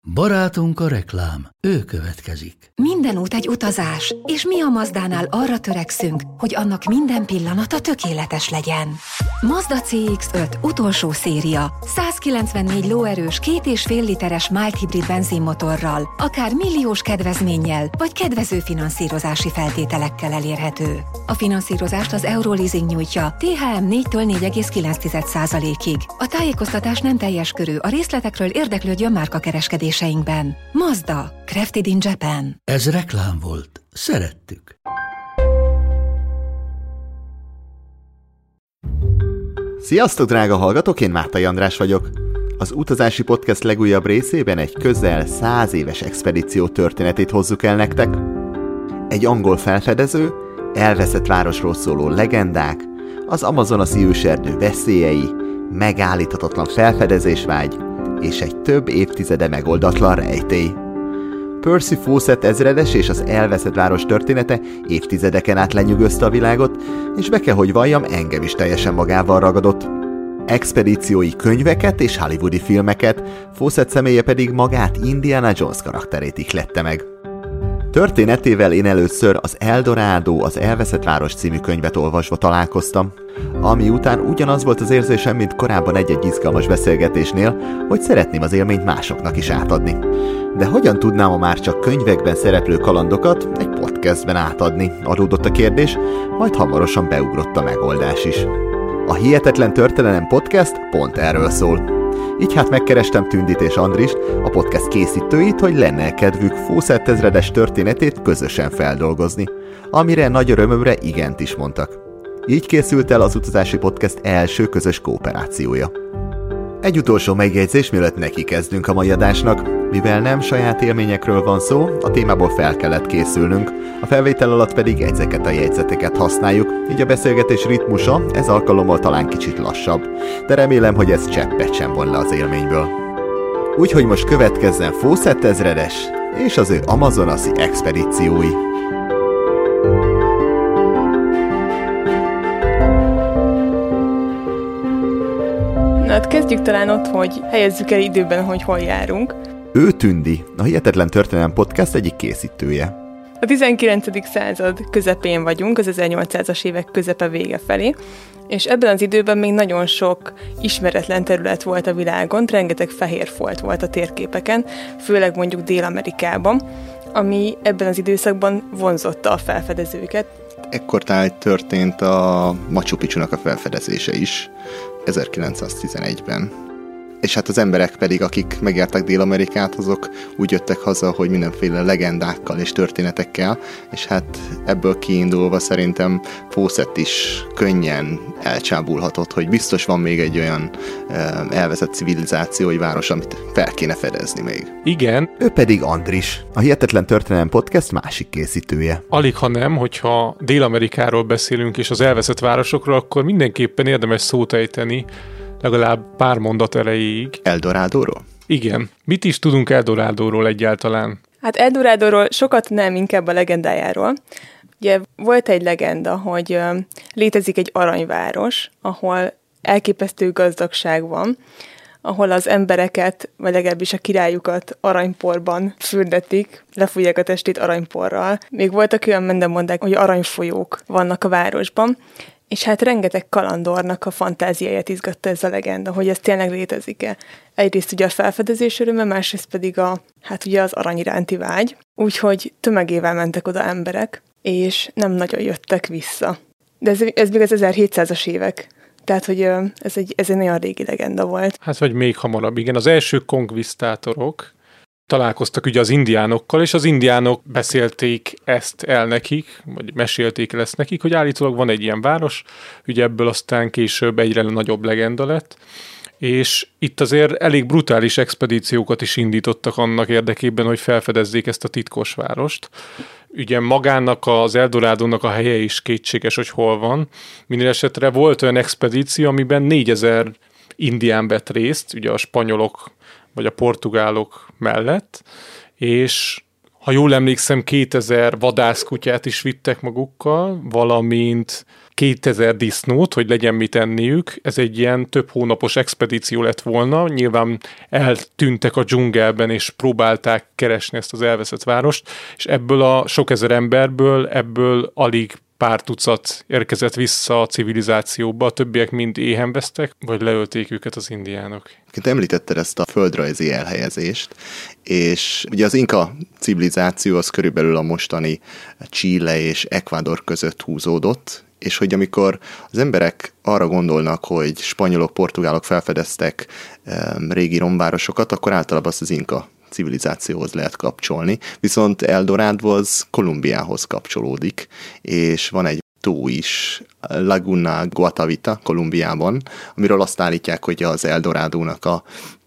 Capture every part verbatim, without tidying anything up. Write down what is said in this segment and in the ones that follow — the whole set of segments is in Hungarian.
Barátunk a reklám, ő következik. Minden út egy utazás, és mi a Mazdánál arra törekszünk, hogy annak minden pillanata tökéletes legyen. Mazda cé iksz öt utolsó széria, százkilencvennégy lóerős, két és fél literes mild hibrid benzinmotorral, akár milliós kedvezménnyel, vagy kedvező finanszírozási feltételekkel elérhető. A finanszírozást az Euroleasing nyújtja, té há em négytől négy egész kilenc százalékig. A tájékoztatás nem teljes körű, a részletekről érdeklődjön márkakereskedéseinkben. Mazda, crafted in Japan. Ez reklám volt. Szerettük. Sziasztok, drága hallgatók, én Mártai András vagyok. Az Utazási Podcast legújabb részében egy közel száz éves expedíció történetét hozzuk el nektek. Egy angol felfedező, elveszett városról szóló legendák, az amazonasi őserdő veszélyei, megállíthatatlan felfedezésvágy és egy több évtizede megoldatlan rejtély. Percy Fawcett ezredes és az elveszett város története évtizedeken át lenyűgözte a világot, és be kell, hogy valljam, engem is teljesen magával ragadott. Expedíciói könyveket és hollywoodi filmeket, Fawcett személye pedig magát, Indiana Jones karakterét ihlette meg. Történetével én először az El Dorado, az elveszett város című könyvet olvasva találkoztam, ami után ugyanaz volt az érzésem, mint korábban egy-egy izgalmas beszélgetésnél, hogy szeretném az élményt másoknak is átadni. De hogyan tudnám a már csak könyvekben szereplő kalandokat egy podcastben átadni? Adódott a kérdés, majd hamarosan beugrott a megoldás is. A Hihetetlen Történelem Podcast pont erről szól. Így hát megkerestem Tündit és Andrist, a podcast készítőit, hogy lenne kedvük Fawcett ezredes történetét közösen feldolgozni, amire nagy örömömre igent is mondtak. Így készült el az Utazási Podcast első közös kooperációja. Egy utolsó megjegyzés, mielőtt neki kezdünk a mai adásnak. Mivel nem saját élményekről van szó, a témából fel kellett készülnünk, a felvétel alatt pedig ezeket a jegyzeteket használjuk, így a beszélgetés ritmusa ez alkalommal talán kicsit lassabb, de remélem, hogy ez cseppet sem von le az élményből. Úgyhogy most következzen Fawcett ezredes és az ő amazonasi expedíciói. Na hát kezdjük talán ott, hogy helyezzük el időben, hogy hol járunk. Ő Tündi, a Hihetetlen Történelem Podcast egyik készítője. A tizenkilencedik század közepén vagyunk, az ezernyolcszázas évek közepe vége felé, és ebben az időben még nagyon sok ismeretlen terület volt a világon, rengeteg fehér folt volt a térképeken, főleg mondjuk Dél-Amerikában, ami ebben az időszakban vonzotta a felfedezőket. Ekkor történt a Machu Picchunak a felfedezése is, ezerkilencszáztizenegyben. És hát az emberek pedig, akik megjárták Dél-Amerikát, azok úgy jöttek haza, hogy mindenféle legendákkal és történetekkel, és hát ebből kiindulva szerintem Fawcett is könnyen elcsábulhatott, hogy biztos van még egy olyan elveszett civilizációi város, amit fel kéne fedezni még. Igen. Ő pedig Andris, a Hihetetlen Történelem Podcast másik készítője. Alig, ha nem, hogyha Dél-Amerikáról beszélünk és az elveszett városokról, akkor mindenképpen érdemes szót ejteni legalább pár mondat erejéig. El Doradóról? Igen. Mit is tudunk El Doradóról egyáltalán? Hát El Doradóról sokat nem, inkább a legendájáról. Ugye volt egy legenda, hogy ö, létezik egy aranyváros, ahol elképesztő gazdagság van, ahol az embereket, vagy legalábbis a királyukat aranyporban fürdetik, lefújják a testét aranyporral. Még voltak olyan mendemondák, hogy aranyfolyók vannak a városban, és hát rengeteg kalandornak a fantáziáját izgatta ez a legenda, hogy ez tényleg létezik-e. Egyrészt ugye a felfedezés öröme, másrészt pedig a, hát ugye az arany iránti vágy. Úgyhogy tömegével mentek oda emberek, és nem nagyon jöttek vissza. De ez, ez még az ezerhétszázas évek. Tehát, hogy ez egy, ez egy nagyon régi legenda volt. Hát, vagy még hamarabb, igen. Az első konkvisztátorok találkoztak ugye az indiánokkal, és az indiánok beszélték ezt el nekik, vagy mesélték el ezt nekik, hogy állítólag van egy ilyen város, ugye ebből aztán később egyre nagyobb legenda lett, és itt azért elég brutális expedíciókat is indítottak annak érdekében, hogy felfedezzék ezt a titkos várost. Ugye magának az El Doradónak a helye is kétséges, hogy hol van. Minden esetre volt olyan expedíció, amiben négyezer indián vett részt, ugye a spanyolok vagy a portugálok mellett, és ha jól emlékszem, kétezer vadászkutyát is vittek magukkal, valamint kétezer disznót, hogy legyen mit enniük. Ez egy ilyen több hónapos expedíció lett volna. Nyilván eltűntek a dzsungelben, és próbálták keresni ezt az elveszett várost, és ebből a sok ezer emberből, ebből alig pár tucat érkezett vissza a civilizációba, a többiek mind éhen vesztek, vagy leölték őket az indiánok. Említetted ezt a földrajzi elhelyezést, és ugye az inka civilizáció az körülbelül a mostani Chile és Ecuador között húzódott, és hogy amikor az emberek arra gondolnak, hogy spanyolok, portugálok felfedeztek um, régi romvárosokat, akkor általában azt az inka civilizációhoz lehet kapcsolni, viszont Eldorado az Kolumbiához kapcsolódik, és van egy tó is, Laguna Guatavita, Kolumbiában, amiről azt állítják, hogy az Eldorádónak a,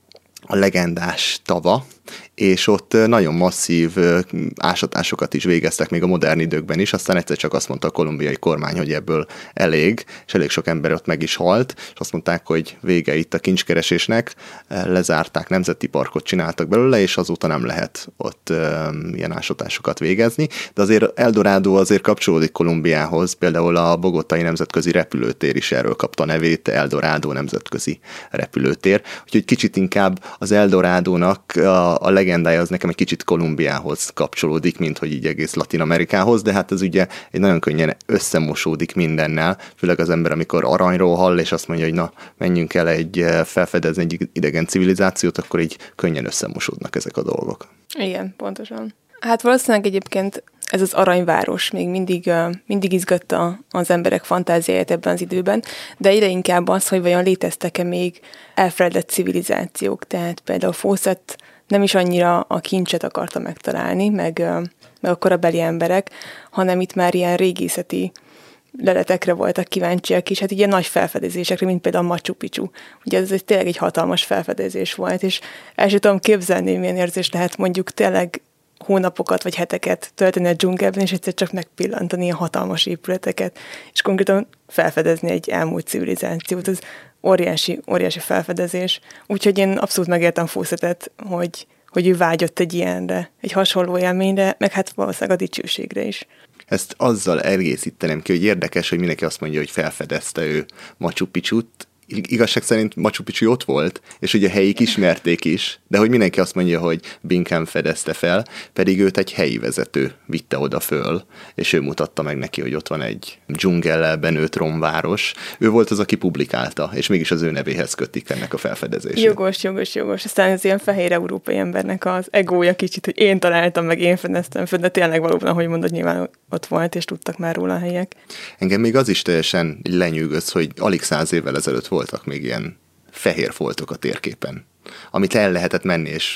a legendás tava, és ott nagyon masszív ásatásokat is végeztek még a modern időkben is, aztán egyszer csak azt mondta a kolumbiai kormány, hogy ebből elég, és elég sok ember ott meg is halt, és azt mondták, hogy vége itt a kincskeresésnek, lezárták, nemzeti parkot csináltak belőle, és azóta nem lehet ott um, ilyen ásatásokat végezni, de azért Eldorado azért kapcsolódik Kolumbiához, például a bogotai nemzetközi repülőtér is erről kapta a nevét, Eldorado nemzetközi repülőtér, úgyhogy kicsit inkább az Eldorádónak a a legendája az nekem egy kicsit Kolumbiához kapcsolódik, mint hogy így egész Latin-Amerikához, de hát ez ugye egy nagyon könnyen összemosódik mindennel, főleg az ember, amikor aranyról hall, és azt mondja, hogy na, menjünk el egy felfedezni egy idegen civilizációt, akkor így könnyen összemosódnak ezek a dolgok. Igen, pontosan. Hát valószínűleg egyébként ez az aranyváros még mindig, uh, mindig izgatta az emberek fantáziáját ebben az időben, de egyre inkább az, hogy vajon léteztek-e még elfeledett civilizációk, tehát például Fawcett nem is annyira a kincset akarta megtalálni, meg, uh, meg a korabeli emberek, hanem itt már ilyen régészeti leletekre voltak kíváncsiak is, hát ilyen nagy felfedezésekre, mint például a Machu Picchu. Ugye ez egy, tényleg egy hatalmas felfedezés volt, és el sem tudom képzelni, milyen érzés lehet mondjuk tényleg hónapokat vagy heteket tölteni a dzsungelben, és egyszer csak megpillantani a hatalmas épületeket, és konkrétan felfedezni egy elmúlt civilizációt. Ez óriási, óriási felfedezés. Úgyhogy én abszolút megértem Fawcettet, hogy, hogy ő vágyott egy ilyenre, egy hasonló élményre, meg hát valószínűleg a dicsőségre is. Ezt azzal egészítenem ki, hogy érdekes, hogy mindenki azt mondja, hogy felfedezte ő Machu Picchut. Igazság szerint Machu Picchu ott volt, és ugye helyik ismerték is, de hogy mindenki azt mondja, hogy Bingham fedezte fel, pedig őt egy helyi vezető vitte oda föl, és ő mutatta meg neki, hogy ott van egy dzsungellel benőtt romváros. Ő volt az, aki publikálta, és mégis az ő nevéhez kötik ennek a felfedezését. Jogos, jogos, jogos. Aztán az ilyen fehér európai embernek az egója kicsit, hogy én találtam, meg én fedeztem föl, de tényleg valóban, ahogy mondod, nyilván ott volt, és tudtak már róla a helyek. Engem még az is teljesen lenyűgöz, hogy alig száz évvel ezelőtt voltak még ilyen fehér foltok a térképen, amit el lehetett menni, és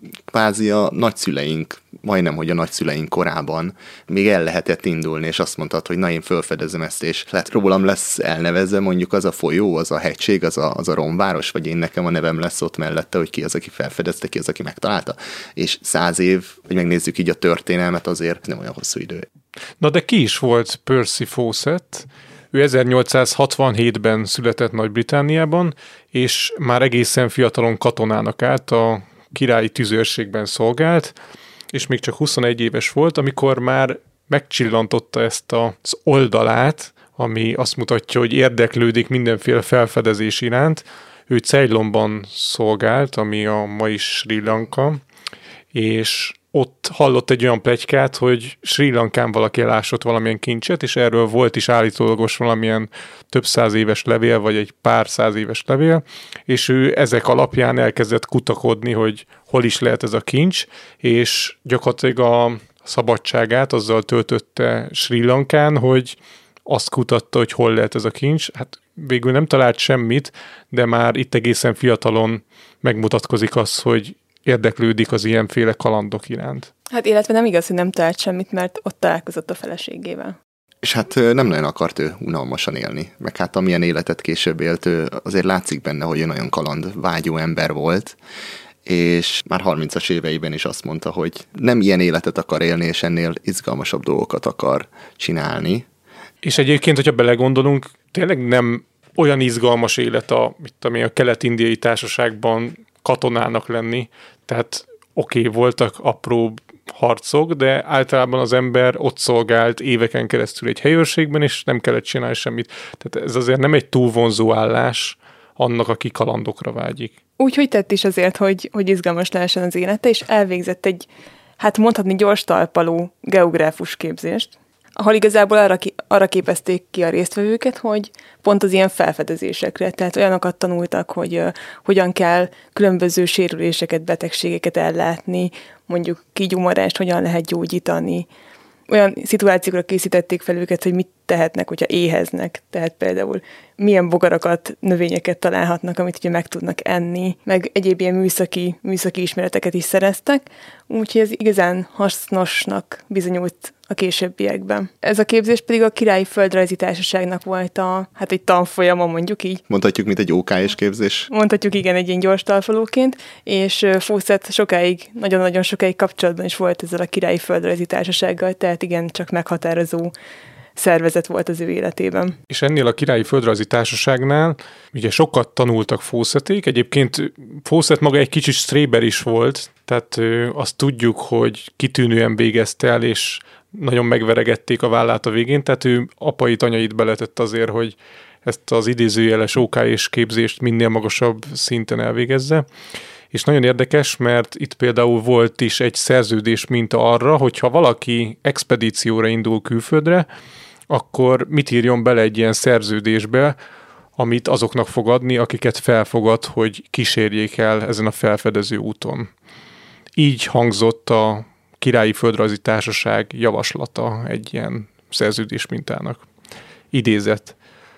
kvázi a nagyszüleink, majdnem, hogy a nagyszüleink korában még el lehetett indulni, és azt mondtad, hogy na, én felfedezem ezt, és lehet rólam lesz elnevezve mondjuk az a folyó, az a hegység, az a, az a romváros, vagy én nekem a nevem lesz ott mellette, hogy ki az, aki felfedezte, ki az, aki megtalálta. És száz év, hogy megnézzük így a történelmet, azért nem olyan hosszú idő. Na de ki is volt Percy Fawcett? Ő ezernyolcszázhatvanhétben született Nagy-Britanniában, és már egészen fiatalon katonának állt, a királyi tüzőrségben szolgált, és még csak huszonegy éves volt, amikor már megcsillantotta ezt az oldalát, ami azt mutatja, hogy érdeklődik mindenféle felfedezés iránt. Ő Ceylonban szolgált, ami a mai Sri Lanka, és ott hallott egy olyan pletykát, hogy Sri Lankán valaki elásott valamilyen kincset, és erről volt is állítólagos valamilyen több száz éves levél, vagy egy pár száz éves levél, és ő ezek alapján elkezdett kutakodni, hogy hol is lehet ez a kincs, és gyakorlatilag a szabadságát azzal töltötte Sri Lankán, hogy azt kutatta, hogy hol lehet ez a kincs. Hát végül nem talált semmit, de már itt egészen fiatalon megmutatkozik az, hogy érdeklődik az ilyenféle kalandok iránt. Hát illetve nem igaz, hogy nem talált semmit, mert ott találkozott a feleségével. És hát nem nagyon akart ő unalmasan élni, meg hát amilyen életet később élt, ő azért látszik benne, hogy ő nagyon kaland vágyó ember volt, és már harmincas éveiben is azt mondta, hogy nem ilyen életet akar élni, és ennél izgalmasabb dolgokat akar csinálni. És egyébként, hogyha belegondolunk, tényleg nem olyan izgalmas élet a, mit tudom, a kelet-indiai társaságban katonának lenni, tehát oké, okay, voltak apró harcok, de általában az ember ott szolgált éveken keresztül egy helyőrségben, és nem kellett csinálni semmit. Tehát ez azért nem egy túl vonzó állás annak, aki kalandokra vágyik. Úgyhogy tett is azért, hogy, hogy izgalmas lehessen az élete, és elvégzett egy, hát mondhatni gyors talpaló geográfus képzést, ahol igazából arra, ki, arra képezték ki a résztvevőket, hogy pont az ilyen felfedezésekre, tehát olyanokat tanultak, hogy uh, hogyan kell különböző sérüléseket, betegségeket ellátni, mondjuk kigyumarást hogyan lehet gyógyítani. Olyan szituációkra készítették fel őket, hogy mit tehetnek, hogyha éheznek. Tehát például milyen bogarakat, növényeket találhatnak, amit ugye meg tudnak enni, meg egyéb ilyen műszaki, műszaki ismereteket is szereztek, úgyhogy ez igazán hasznosnak bizonyult a későbbiekben. Ez a képzés pedig a Királyi Földrajzi Társaságnak volt a, hát egy tanfolyama, mondjuk így. Mondhatjuk, mint egy ó ká es képzés? Mondhatjuk, igen, egy ilyen gyors talpalóként, és Fawcett sokáig, nagyon-nagyon sokáig kapcsolatban is volt ezzel a Királyi Földrajzi Társasággal, tehát igen, csak meghatározó szervezet volt az ő életében. És ennél a Királyi Földrajzi Társaságnál ugye sokat tanultak Fawcették. Egyébként Fawcett maga egy kicsit stréber is volt, tehát ö, azt tudjuk, hogy kitűnően végezte el, és nagyon megveregették a vállát a végén, tehát ő apait, anyait beletett azért, hogy ezt az idézőjeles ó ká es képzést minél magasabb szinten elvégezze. És nagyon érdekes, mert itt például volt is egy szerződés minta arra, hogyha valaki expedícióra indul külföldre, akkor mit írjon bele egy ilyen szerződésbe, amit azoknak fog adni, akiket felfogad, hogy kísérjék el ezen a felfedező úton. Így hangzott a Királyi Földrajzi Társaság javaslata egy ilyen szerződés mintának. Idézet.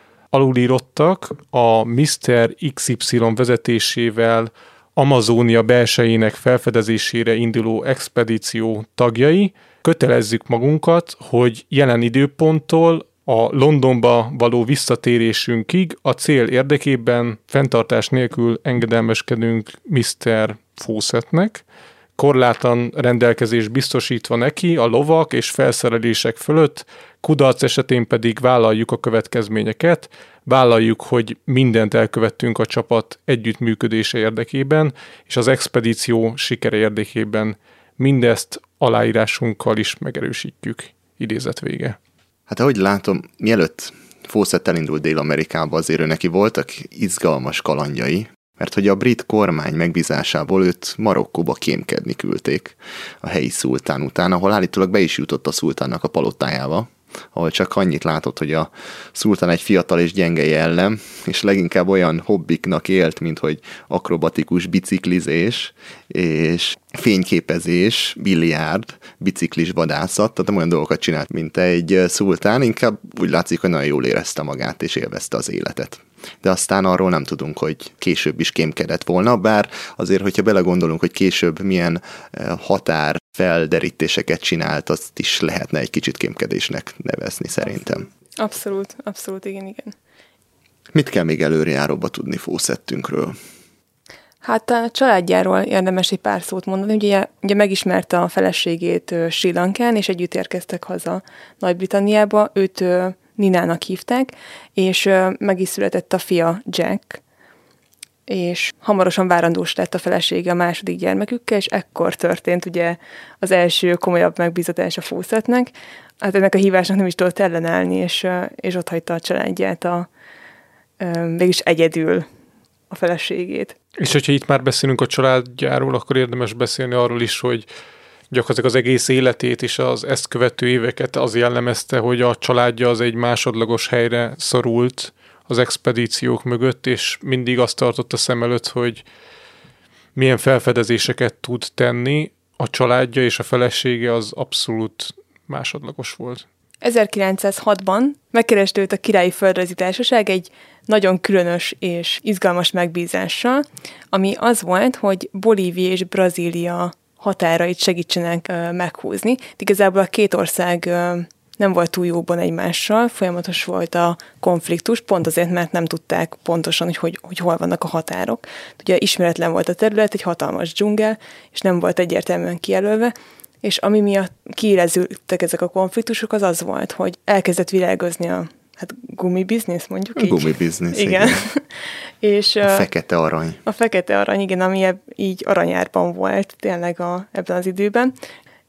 Alulírottak a miszter iksz ipszilon vezetésével Amazónia belsejének felfedezésére induló expedíció tagjai, kötelezzük magunkat, hogy jelen időponttól a Londonba való visszatérésünkig a cél érdekében fenntartás nélkül engedelmeskedünk miszter Fawcettnek, korlátlan rendelkezés biztosítva neki a lovak és felszerelések fölött, kudarc esetén pedig vállaljuk a következményeket, vállaljuk, hogy mindent elkövettünk a csapat együttműködése érdekében, és az expedíció sikere érdekében mindezt aláírásunkkal is megerősítjük. Idézet vége. Hát ahogy látom, mielőtt Fawcett elindult Dél-Amerikába, azért ő neki voltak izgalmas kalandjai, mert hogy a brit kormány megbízásából őt Marokkóba kémkedni küldték a helyi szultán után, ahol állítólag be is jutott a szultánnak a palotájába, ahol csak annyit látott, hogy a szultán egy fiatal és gyenge jellem, és leginkább olyan hobbiknak élt, mint hogy akrobatikus biciklizés, és fényképezés, biliárd, biciklis vadászat, tehát olyan dolgokat csinált, mint egy szultán, inkább úgy látszik, hogy nagyon jól érezte magát, és élvezte az életet. De aztán arról nem tudunk, hogy később is kémkedett volna, bár azért, hogyha belegondolunk, hogy később milyen határ felderítéseket csinált, azt is lehetne egy kicsit kémkedésnek nevezni szerintem. Abszolút, abszolút, igen, igen. Mit kell még előrejáróba tudni Fawcettünkről? Hát a családjáról érdemes egy pár szót mondani. Ugye, ugye megismerte a feleségét Sri Lankán, és együtt érkeztek haza Nagy-Britanniába. Őt Ninának hívták, és meg is született a fia Jack, és hamarosan várandós lett a felesége a második gyermekükkel, és ekkor történt ugye az első komolyabb megbízatás a Fawcettnek. Hát ennek a hívásnak nem is tudott ellenállni, és, és ott hagyta a családját a, mégis egyedül a feleségét. És hogyha itt már beszélünk a családjáról, akkor érdemes beszélni arról is, hogy gyakorlatilag az egész életét és az ezt követő éveket az jellemezte, hogy a családja az egy másodlagos helyre szorult az expedíciók mögött, és mindig azt tartotta szem előtt, hogy milyen felfedezéseket tud tenni. A családja és a felesége az abszolút másodlagos volt. ezerkilencszázhatban megkereste őt a Királyi Földrajzi Társaság egy nagyon különös és izgalmas megbízással, ami az volt, hogy Bolívia és Brazília határait segítsenek uh, meghúzni. De igazából a két ország uh, nem volt túl jóban egymással, folyamatos volt a konfliktus, pont azért, mert nem tudták pontosan, hogy, hogy, hogy hol vannak a határok. Ugye ismeretlen volt a terület, egy hatalmas dzsungel, és nem volt egyértelműen kijelölve, és ami miatt kiéleződtek ezek a konfliktusok, az az volt, hogy elkezdett világozni a hát gumibiznisz, mondjuk így. Gumibiznisz, igen. igen. És, a fekete arany. A fekete arany, igen, ami ebb, így aranyárban volt tényleg a, ebben az időben.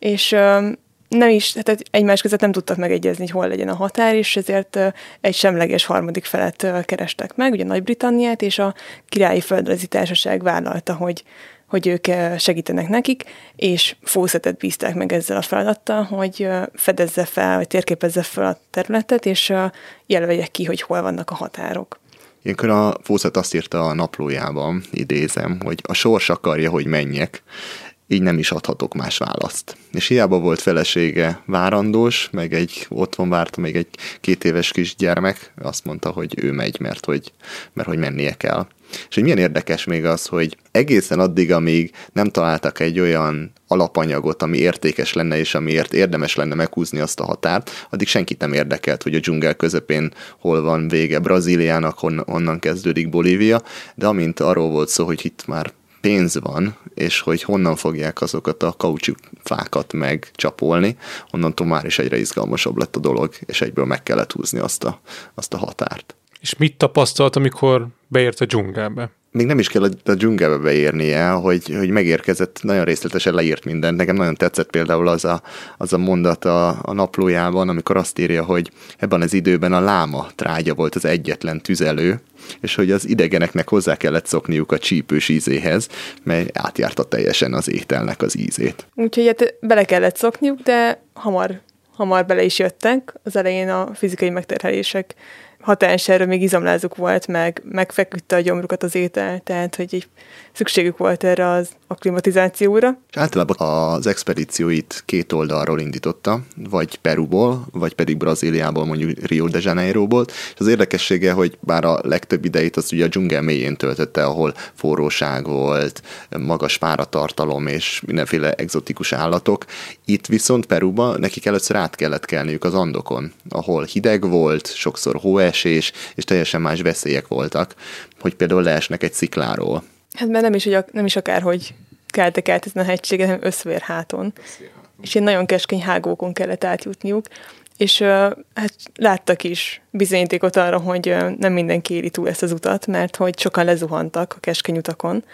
és nem is, tehát egymás között nem tudtak megegyezni, hogy hol legyen a határ, és ezért egy semleges harmadik felet kerestek meg, ugye Nagy-Britanniát, és a Királyi Földrajzi Társaság vállalta, hogy, hogy ők segítenek nekik, és Fawcettet bízták meg ezzel a feladattal, hogy fedezze fel, vagy térképezze fel a területet, és jelölje ki, hogy hol vannak a határok. Ilyenkor a Fawcett azt írta a naplójában, idézem, hogy a sors akarja, hogy menjek, így nem is adhatok más választ. És hiába volt felesége várandós, meg egy otthon várta még egy két éves kisgyermek, azt mondta, hogy ő megy, mert hogy, mert hogy mennie kell. És hogy milyen érdekes még az, hogy egészen addig, amíg nem találtak egy olyan alapanyagot, ami értékes lenne, és amiért érdemes lenne meghúzni azt a határt, addig senkit nem érdekelt, hogy a dzsungel közepén hol van vége Brazíliának, hon, honnan kezdődik Bolívia, de amint arról volt szó, hogy itt már pénz van, és hogy honnan fogják azokat a kaucsukfákat megcsapolni, onnantól már is egyre izgalmasabb lett a dolog, és egyből meg kellett húzni azt a, azt a határt. És mit tapasztalt, amikor beért a dzsungelbe? Még nem is kell a dzsungelbe beérnie, hogy, hogy megérkezett, nagyon részletesen leírt mindent. Nekem nagyon tetszett például az a, az a mondat a, a naplójában, amikor azt írja, hogy ebben az időben a láma trágya volt az egyetlen tüzelő, és hogy az idegeneknek hozzá kellett szokniuk a csípős ízéhez, mely átjárta teljesen az ételnek az ízét. Úgyhogy hát bele kellett szokniuk, de hamar, hamar bele is jöttek. Az elején a fizikai megterhelések hatására még izomlázuk volt, meg megfeküdte a gyomrukat az étel, tehát hogy egy szükségük volt erre az akklimatizációra. És általában az expedícióit két oldalról indította, vagy Peruból, vagy pedig Brazíliából, mondjuk Rio de Janeiroból, és az érdekessége, hogy bár a legtöbb idejét az ugye a dzsungel mélyén töltötte, ahol forróság volt, magas páratartalom és mindenféle egzotikus állatok, itt viszont Peruba nekik először át kellett kelniük az Andokon, ahol hideg volt, sokszor hóesés, és teljesen más veszélyek voltak, hogy például leesnek egy szikláról. Hát mert nem is, hogy nem is akárhogy keltek át ezen a hegységen, hanem összvérháton. És ilyen nagyon keskeny hágókon kellett átjutniuk. És uh, hát láttak is bizonyítékot arra, hogy uh, nem mindenki éri túl ezt az utat, mert hogy sokan lezuhantak a keskeny utakon,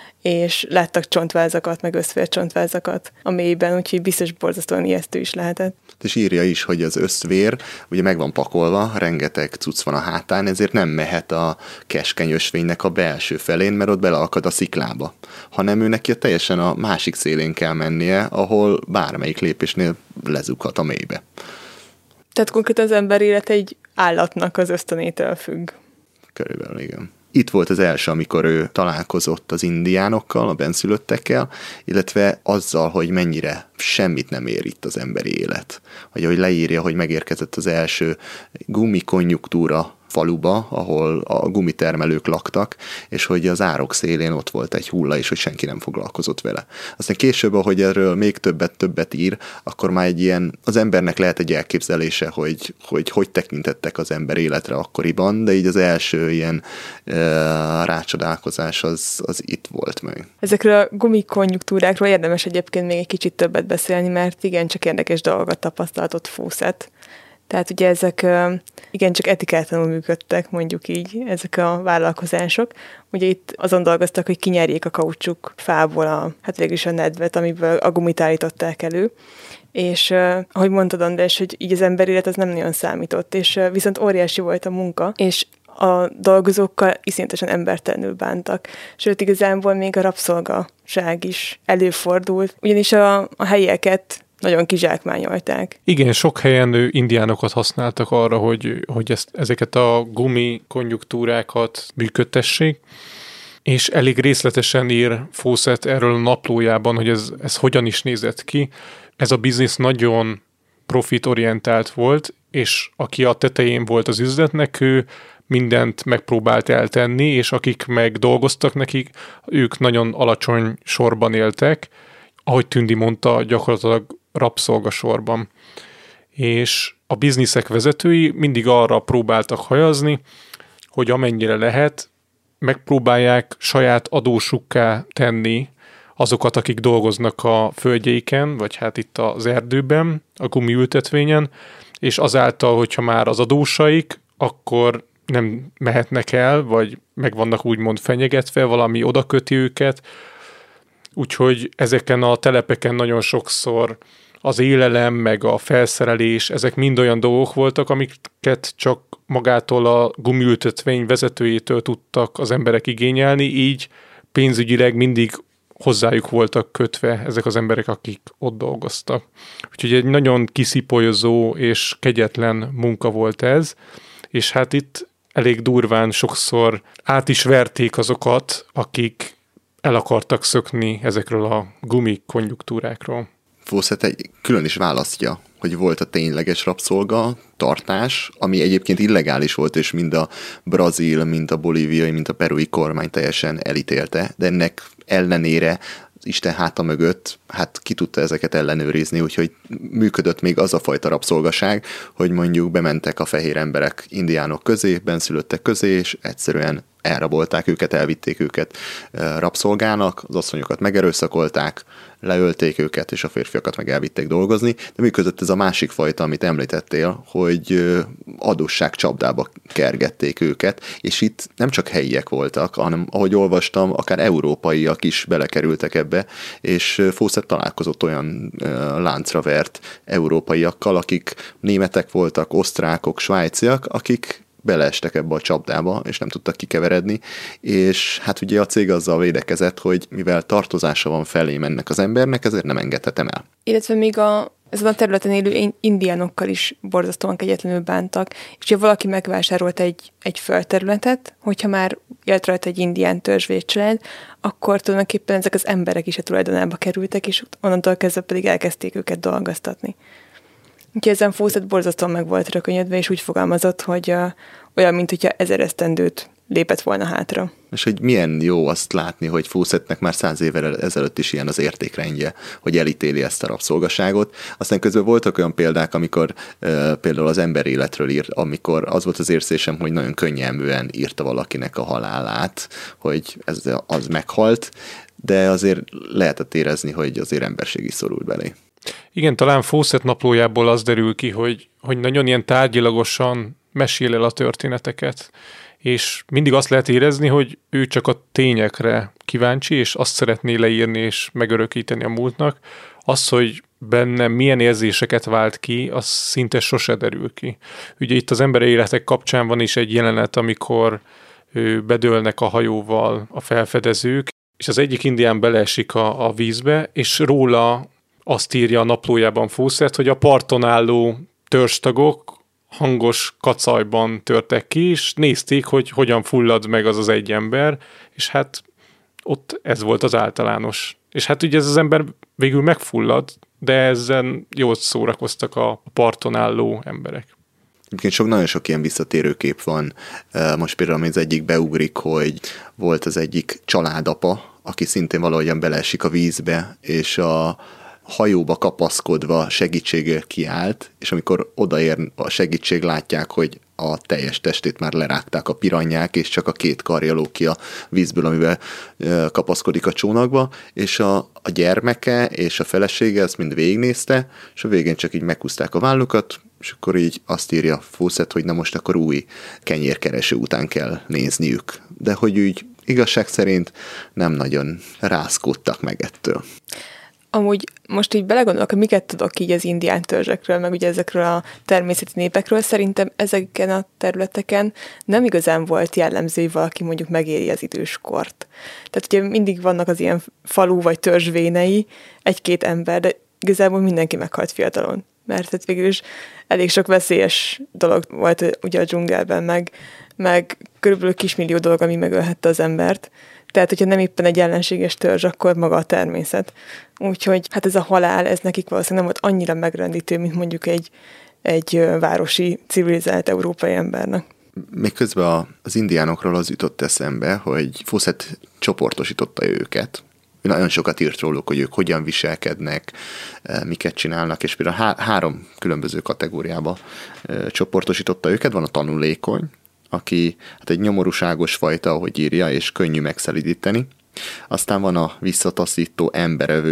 és láttak csontvázakat, meg összvércsontvázakat a mélyben, úgyhogy biztos borzasztóan ijesztő is lehetett. És írja is, hogy az összvér ugye meg van pakolva, rengeteg cucc van a hátán, ezért nem mehet a keskeny ösvénynek a belső felén, mert ott beleakad a sziklába, hanem ő neki teljesen a másik szélén kell mennie, ahol bármelyik lépésnél lezughat a mélybe. Tehát konkrétan az ember élet egy állatnak az ösztönétől függ. Körülbelül igen. Itt volt az első, amikor ő találkozott az indiánokkal, a benszülöttekkel, illetve azzal, hogy mennyire semmit nem ér itt az emberi élet. Hogy ahogy leírja, hogy megérkezett az első gumikonjunktúra faluba, ahol a gumitermelők laktak, és hogy az árok szélén ott volt egy hulla, és hogy senki nem foglalkozott vele. Aztán később, ahogy erről még többet-többet ír, akkor már egy ilyen, az embernek lehet egy elképzelése, hogy hogy, hogy tekintettek az ember életre akkoriban, de így az első ilyen e, rácsodálkozás az, az itt volt meg. Ezekről a gumikonjunktúrákról érdemes egyébként még egy kicsit többet beszélni, mert igen, csak érdekes dolgokat tapasztaltott Fawcett. Tehát ugye ezek igencsak etikátlanul működtek, mondjuk így, ezek a vállalkozások. Ugye itt azon dolgoztak, hogy kinyerjék a kaucsuk fából a, hát végül is a nedvet, amiből a gumit állították elő. És uh, ahogy mondtad, András, hogy így az emberi élet az nem nagyon számított, és uh, viszont óriási volt a munka, és a dolgozókkal iszonyatosan embertelenül bántak. Sőt, igazából még a rabszolgaság is előfordult, ugyanis a, a helyieket nagyon kizsákmányolták. Igen, sok helyen ő indiánokat használtak arra, hogy, hogy ezt, ezeket a gumi konjunktúrákat működtessék, és elég részletesen ír Fawcett erről a naplójában, hogy ez, ez hogyan is nézett ki. Ez a biznisz nagyon profitorientált volt, és aki a tetején volt az üzletnek, ő mindent megpróbált eltenni, és akik meg dolgoztak nekik, ők nagyon alacsony sorban éltek, ahogy Tündi mondta, gyakorlatilag rabszolgasorban. És a bizniszek vezetői mindig arra próbáltak hajazni, hogy amennyire lehet, megpróbálják saját adósukká tenni azokat, akik dolgoznak a földjeiken, vagy hát itt az erdőben, a gumiültetvényen, és azáltal, hogyha már az adósaik, akkor nem mehetnek el, vagy meg vannak úgymond fenyegetve, valami odaköti őket, úgyhogy ezeken a telepeken nagyon sokszor az élelem, meg a felszerelés, ezek mind olyan dolgok voltak, amiket csak magától a gumiültetvény vezetőjétől tudtak az emberek igényelni, így pénzügyileg mindig hozzájuk voltak kötve ezek az emberek, akik ott dolgoztak. Úgyhogy egy nagyon kiszipolyozó és kegyetlen munka volt ez, és hát itt elég durván sokszor át is verték azokat, akik el akartak szökni ezekről a gumikonjunktúrákról. Fawcett egy külön is választja, hogy volt a tényleges rabszolga tartás, ami egyébként illegális volt, és mind a brazil, mind a bolíviai, mind a perui kormány teljesen elítélte, de ennek ellenére Isten háta mögött, hát ki tudta ezeket ellenőrizni, úgyhogy működött még az a fajta rabszolgaság, hogy mondjuk bementek a fehér emberek indiánok közé, benszülöttek közé, és egyszerűen elrabolták őket, elvitték őket rabszolgának, az asszonyokat megerőszakolták, leölték őket, és a férfiakat meg elvitték dolgozni, de működött ez a másik fajta, amit említettél, hogy adósság csapdába kergették őket, és itt nem csak helyiek voltak, hanem ahogy olvastam, akár európaiak is belekerültek ebbe, és Fawcett találkozott olyan láncra vert európaiakkal, akik németek voltak, osztrákok, svájciak, akik beleestek ebbe a csapdába, és nem tudtak kikeveredni, és hát ugye a cég azzal védekezett, hogy mivel tartozása van felém ennek az embernek, ezért nem engedhetem el. Illetve még a, ezen a területen élő indiánokkal is borzasztóan kegyetlenül bántak, és ha valaki megvásárolt egy, egy földterületet, hogyha már élt rajta egy indián törzs vagy egy család, akkor tulajdonképpen ezek az emberek is a tulajdonába kerültek, és onnantól kezdve pedig elkezdték őket dolgoztatni. Úgyhogy ezen Fawcett borzasztóan meg volt rökönyödve, és úgy fogalmazott, hogy uh, olyan, mint hogyha ezer esztendőt lépett volna hátra. És hogy milyen jó azt látni, hogy Fawcettnek már száz évvel ezelőtt is ilyen az értékrendje, hogy elítéli ezt a rabszolgaságot. Aztán közben voltak olyan példák, amikor uh, például az emberéletről írt, amikor az volt az érzésem, hogy nagyon könnyelműen írta valakinek a halálát, hogy ez az meghalt, de azért lehetett érezni, hogy azért emberség is szorult belé. Igen, talán Fawcett naplójából az derül ki, hogy, hogy nagyon ilyen tárgyilagosan mesél el a történeteket, és mindig azt lehet érezni, hogy ő csak a tényekre kíváncsi, és azt szeretné leírni és megörökíteni a múltnak. Az, hogy benne milyen érzéseket vált ki, az szinte sose derül ki. Ugye itt az emberi életek kapcsán van is egy jelenet, amikor ő bedőlnek a hajóval a felfedezők, és az egyik indián beleesik a, a vízbe, és róla azt írja a naplójában Fawcett, hogy a parton álló törzstagok hangos kacajban törtek ki, és nézték, hogy hogyan fullad meg az az egy ember, és hát ott ez volt az általános. És hát ugye ez az ember végül megfullad, de ezzel jól szórakoztak a parton álló emberek. Egyébként sok, nagyon sok ilyen visszatérő kép van. Most például az egyik beugrik, hogy volt az egyik családapa, aki szintén valahogyan beleesik a vízbe, és a hajóba kapaszkodva segítségért kiállt, és amikor odaér a segítség, látják, hogy a teljes testét már lerágták a piranyák, és csak a két karja lóg ki a vízből, amivel kapaszkodik a csónakba, és a, a gyermeke és a felesége ezt mind végignézte, és a végén csak így meghúzták a vállukat, és akkor így azt írja Fawcett, hogy na most akkor új kenyérkereső után kell nézniük. De hogy úgy igazság szerint nem nagyon rázkódtak meg ettől. Amúgy most így belegondolok, hogy miket tudok így az indián törzsekről, meg ugye ezekről a természeti népekről, szerintem ezeken a területeken nem igazán volt jellemző, hogy valaki mondjuk megéri az időskort. Tehát ugye mindig vannak az ilyen falu vagy törzsvénei, egy-két ember, de igazából mindenki meghalt fiatalon. Mert hát végül is elég sok veszélyes dolog volt ugye a dzsungelben, meg, meg körülbelül kismillió dolog, ami megölhette az embert. Tehát, hogyha nem éppen egy ellenséges törzs, akkor maga a természet. Úgyhogy hát ez a halál, ez nekik valószínűleg nem volt annyira megrendítő, mint mondjuk egy, egy városi, civilizált európai embernek. Még közben az indiánokról az jutott eszembe, hogy Fawcett csoportosította őket. Nagyon sokat írt róluk, hogy ők hogyan viselkednek, miket csinálnak, és például há- három különböző kategóriába csoportosította őket. Van a tanulékony, aki hát egy nyomorúságos fajta, ahogy írja, és könnyű megszelidíteni. Aztán van a visszataszító emberevő,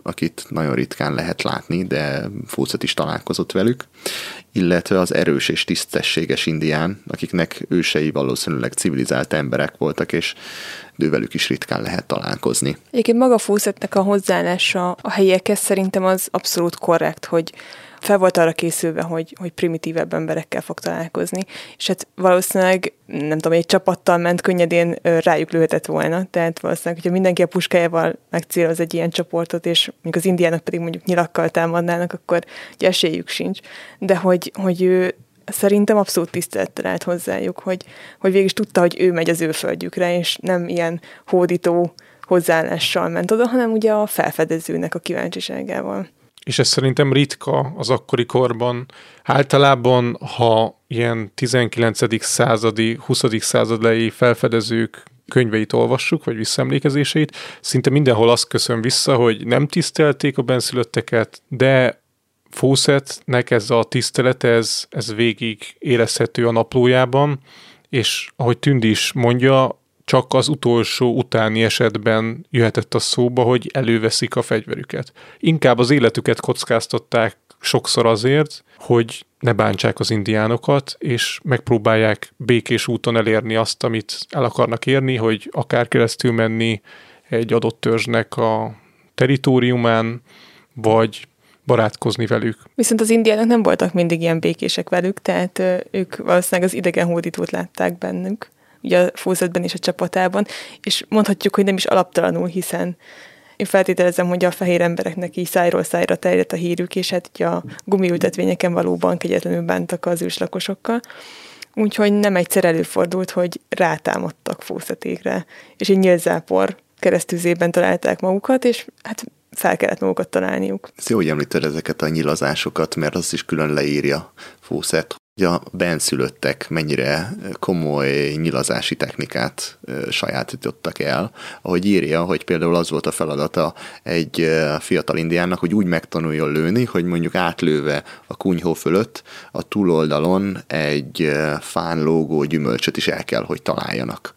akit nagyon ritkán lehet látni, de Fawcett is találkozott velük, illetve az erős és tisztességes indián, akiknek ősei valószínűleg civilizált emberek voltak, és ővelük is ritkán lehet találkozni. Egyébként maga Fawcettnek a hozzáállása a helyiekhez szerintem az abszolút korrekt, hogy fel volt arra készülve, hogy, hogy primitívebb emberekkel fog találkozni, és hát valószínűleg, nem tudom, egy csapattal ment, könnyedén rájuk lőhetett volna, tehát valószínűleg, hogyha mindenki a puskájával megcéloz egy ilyen csoportot, és mondjuk az indiánok pedig mondjuk nyilakkal támadnának, akkor ugye esélyük sincs, de hogy, hogy ő szerintem abszolút tisztelettel állt hozzájuk, hogy, hogy végig is tudta, hogy ő megy az ő földjükre, és nem ilyen hódító hozzáállással ment oda, hanem ugye a felfedezőnek a kíváncsiságával. És ez szerintem ritka az akkori korban. Általában, ha ilyen tizenkilencedik századi, huszadik századi felfedezők könyveit olvassuk, vagy visszaemlékezéseit, szinte mindenhol azt köszön vissza, hogy nem tisztelték a benszülötteket, de Fawcettnek ez a tisztelet, ez, ez végig érezhető a naplójában, és ahogy Tündi is mondja, csak az utolsó utáni esetben jöhetett a szóba, hogy előveszik a fegyverüket. Inkább az életüket kockáztatták sokszor azért, hogy ne bántsák az indiánokat, és megpróbálják békés úton elérni azt, amit el akarnak érni, hogy akár keresztül menni egy adott törzsnek a teritoriumán, vagy barátkozni velük. Viszont az indiánok nem voltak mindig ilyen békések velük, tehát ők valószínűleg az idegen hódítót látták bennük, ugye a Fawcettben és a csapatában, és mondhatjuk, hogy nem is alaptalanul, hiszen én feltételezem, hogy a fehér embereknek így szájról szájra terjedt a hírük, és hát ugye a gumiültetvényeken valóban kegyetlenül bántak az őslakosokkal. Úgyhogy nem egyszer előfordult, hogy rátámadtak Fawcettékre, és egy nyílzápor keresztüzében találták magukat, és hát fel kellett magukat találniuk. Ez jó, hogy említed ezeket a nyilazásokat, mert azt is külön leírja Fawcett, hogy a benszülöttek mennyire komoly nyilazási technikát sajátítottak el. Ahogy írja, hogy például az volt a feladata egy fiatal indiánnak, hogy úgy megtanuljon lőni, hogy mondjuk átlőve a kunyhó fölött a túloldalon egy fán lógó gyümölcsöt is el kell, hogy találjanak.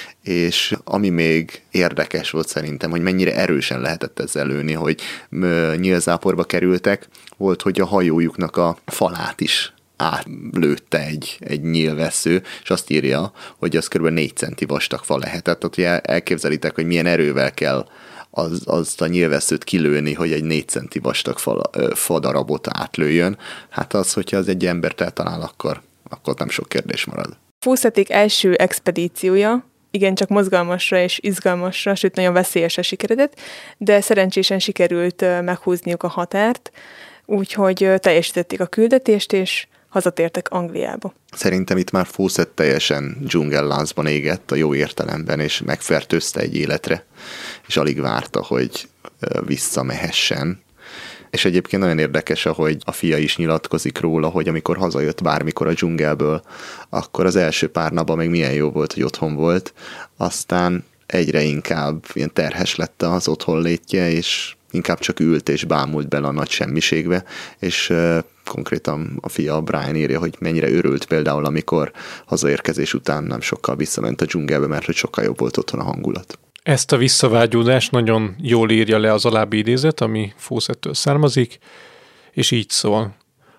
És ami még érdekes volt szerintem, hogy mennyire erősen lehetett ezzel lőni, hogy nyílzáporba kerültek, volt, hogy a hajójuknak a falát is átlőtte egy, egy nyílvessző, és azt írja, hogy az kb. négy centi vastag fa lehetett. Tehát, hogy elképzelitek, hogy milyen erővel kell az, azt a nyílvesszőt kilőni, hogy egy négy centi vastag fa, fa darabot átlőjön. Hát az, hogyha az egy embert eltalál, akkor, akkor nem sok kérdés marad. Fawcették első expedíciója igencsak mozgalmasra és izgalmasra, sőt nagyon veszélyesre sikeredett, de szerencsésen sikerült meghúzniuk a határt, úgyhogy teljesítették a küldetést, és hazatértek Angliába. Szerintem itt már Fawcett teljesen dzsungelláncban égett a jó értelemben, és megfertőzte egy életre, és alig várta, hogy visszamehessen. És egyébként nagyon érdekes, ahogy a fia is nyilatkozik róla, hogy amikor hazajött bármikor a dzsungelből, akkor az első pár napban még milyen jó volt, hogy otthon volt, aztán egyre inkább ilyen terhes lett az otthonlétje, és inkább csak ült és bámult bele a nagy semmiségbe, és uh, konkrétan a fia Brian írja, hogy mennyire örült például, amikor hazaérkezés után nem sokkal visszament a dzsungelbe, mert hogy sokkal jobb volt otthon a hangulat. Ezt a visszavágyódást nagyon jól írja le az alábbi idézet, ami Fawcettől származik, és így szól.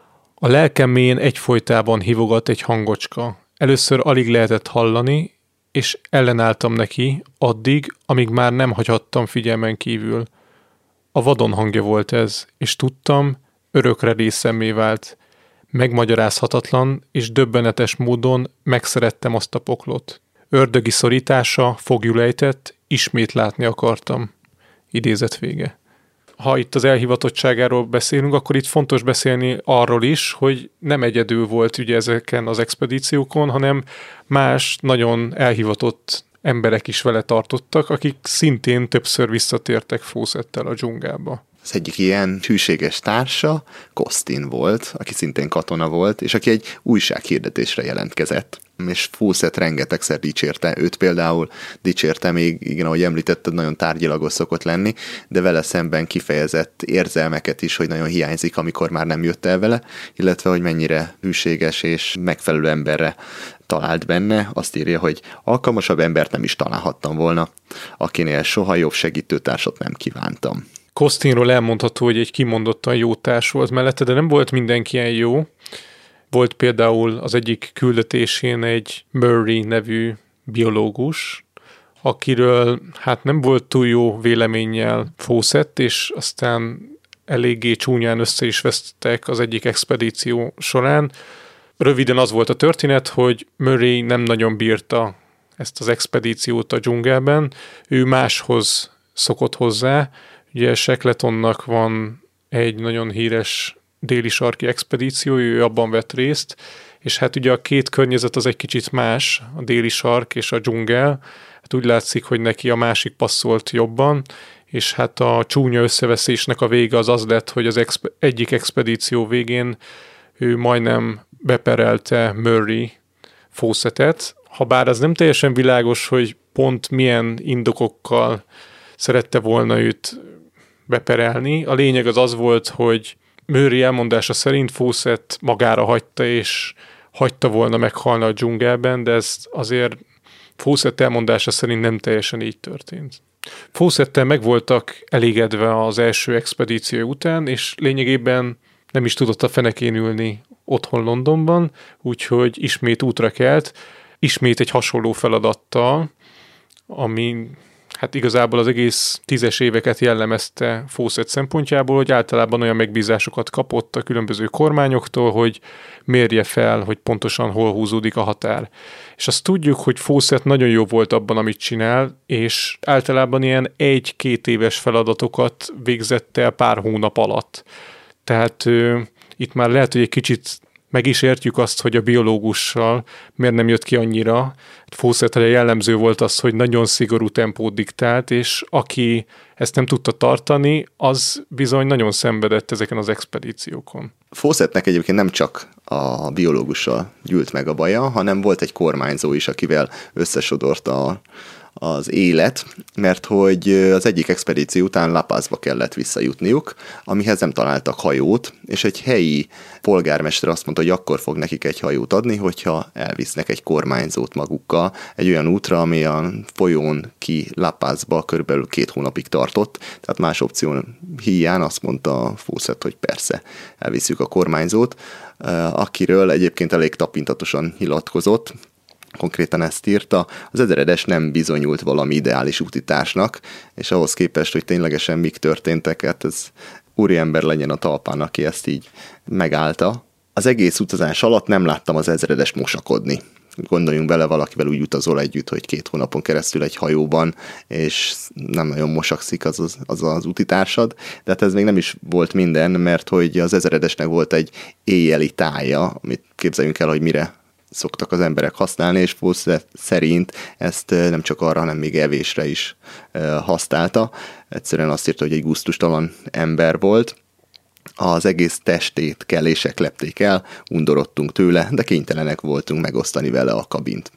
A lelkem mélyén egyfolytában hívogat egy hangocska. Először alig lehetett hallani, és ellenálltam neki addig, amíg már nem hagyhattam figyelmen kívül. A vadon hangja volt ez, és tudtam, örökre részemmé vált. Megmagyarázhatatlan és döbbenetes módon megszerettem azt a poklot. Ördögi szorítása foglyul ejtett, ismét látni akartam. Idézet vége. Ha itt az elhivatottságáról beszélünk, akkor itt fontos beszélni arról is, hogy nem egyedül volt ugye ezeken az expedíciókon, hanem más nagyon elhivatott emberek is vele tartottak, akik szintén többször visszatértek Fawcettel a dzsungelbe. Az egyik ilyen hűséges társa Costin volt, aki szintén katona volt, és aki egy újsághirdetésre jelentkezett. És Fawcett rengetegszer dicsérte, őt például dicsérte még, igen, ahogy említetted, nagyon tárgyilagos szokott lenni, de vele szemben kifejezett érzelmeket is, hogy nagyon hiányzik, amikor már nem jött el vele, illetve hogy mennyire hűséges és megfelelő emberre talált benne. Azt írja, hogy alkalmasabb embert nem is találhattam volna, akinél soha jobb segítőtársat nem kívántam. Costinról elmondható, hogy egy kimondottan jó társ volt mellette, de nem volt mindenki ilyen jó. Volt például az egyik küldetésén egy Murray nevű biológus, akiről hát nem volt túl jó véleménnyel Fawcett, és aztán eléggé csúnyán össze is vesztettek az egyik expedíció során. Röviden az volt a történet, hogy Murray nem nagyon bírta ezt az expedíciót a dzsungelben, ő máshoz szokott hozzá. Ugye Shackletonnak van egy nagyon híres déli sarki expedíció, ő abban vett részt, és hát ugye a két környezet az egy kicsit más, a déli sark és a dzsungel. Hát úgy látszik, hogy neki a másik passzolt jobban, és hát a csúnya összeveszésnek a vége az az lett, hogy az exp- egyik expedíció végén ő majdnem beperelte Murray Fawcettet, habár az nem teljesen világos, hogy pont milyen indokokkal szerette volna őt beperelni. A lényeg az az volt, hogy Murray elmondása szerint Fawcett magára hagyta, és hagyta volna meghalni a dzsungelben, de ez azért Fawcett elmondása szerint nem teljesen így történt. Fawcettel meg voltak elégedve az első expedíció után, és lényegében nem is tudott a fenekén ülni otthon Londonban, úgyhogy ismét útra kelt, ismét egy hasonló feladattal, ami hát igazából az egész tízes éveket jellemezte Fawcett szempontjából, hogy általában olyan megbízásokat kapott a különböző kormányoktól, hogy mérje fel, hogy pontosan hol húzódik a határ. És azt tudjuk, hogy Fawcett nagyon jó volt abban, amit csinál, és általában ilyen egy-két éves feladatokat végzett el pár hónap alatt. Tehát uh, itt már lehet, hogy egy kicsit meg is értjük azt, hogy a biológussal miért nem jött ki annyira. Fawcettre jellemző volt az, hogy nagyon szigorú tempót diktált, és aki ezt nem tudta tartani, az bizony nagyon szenvedett ezeken az expedíciókon. Fawcettnek egyébként nem csak a biológussal gyűlt meg a baja, hanem volt egy kormányzó is, akivel összesodorta a az élet, mert hogy az egyik expedíció után La Pazba kellett visszajutniuk, amihez nem találtak hajót, és egy helyi polgármester azt mondta, hogy akkor fog nekik egy hajót adni, hogyha elvisznek egy kormányzót magukkal egy olyan útra, ami a folyón ki La Pazba körülbelül két hónapig tartott, tehát más opció híján azt mondta Fawcett, hogy persze, elviszük a kormányzót, akiről egyébként elég tapintatosan nyilatkozott. Konkrétan ezt írta, az ezredes nem bizonyult valami ideális útitársnak, és ahhoz képest, hogy ténylegesen mik történtek, hát ez úriember legyen a talpán, aki ezt így megállta. Az egész utazás alatt nem láttam az ezredes mosakodni. Gondoljunk bele, valakivel úgy utazol együtt, hogy két hónapon keresztül egy hajóban, és nem nagyon mosakszik az az, az, az útitársad, de hát ez még nem is volt minden, mert hogy az ezredesnek volt egy éjjeli tája, amit képzeljünk el, hogy mire szoktak az emberek használni, és Fawcett szerint ezt nem csak arra, hanem még evésre is használta. Egyszerűen azt írta, hogy egy gusztustalan ember volt. Az egész testét kellések lepték el, undorodtunk tőle, de kénytelenek voltunk megosztani vele a kabint.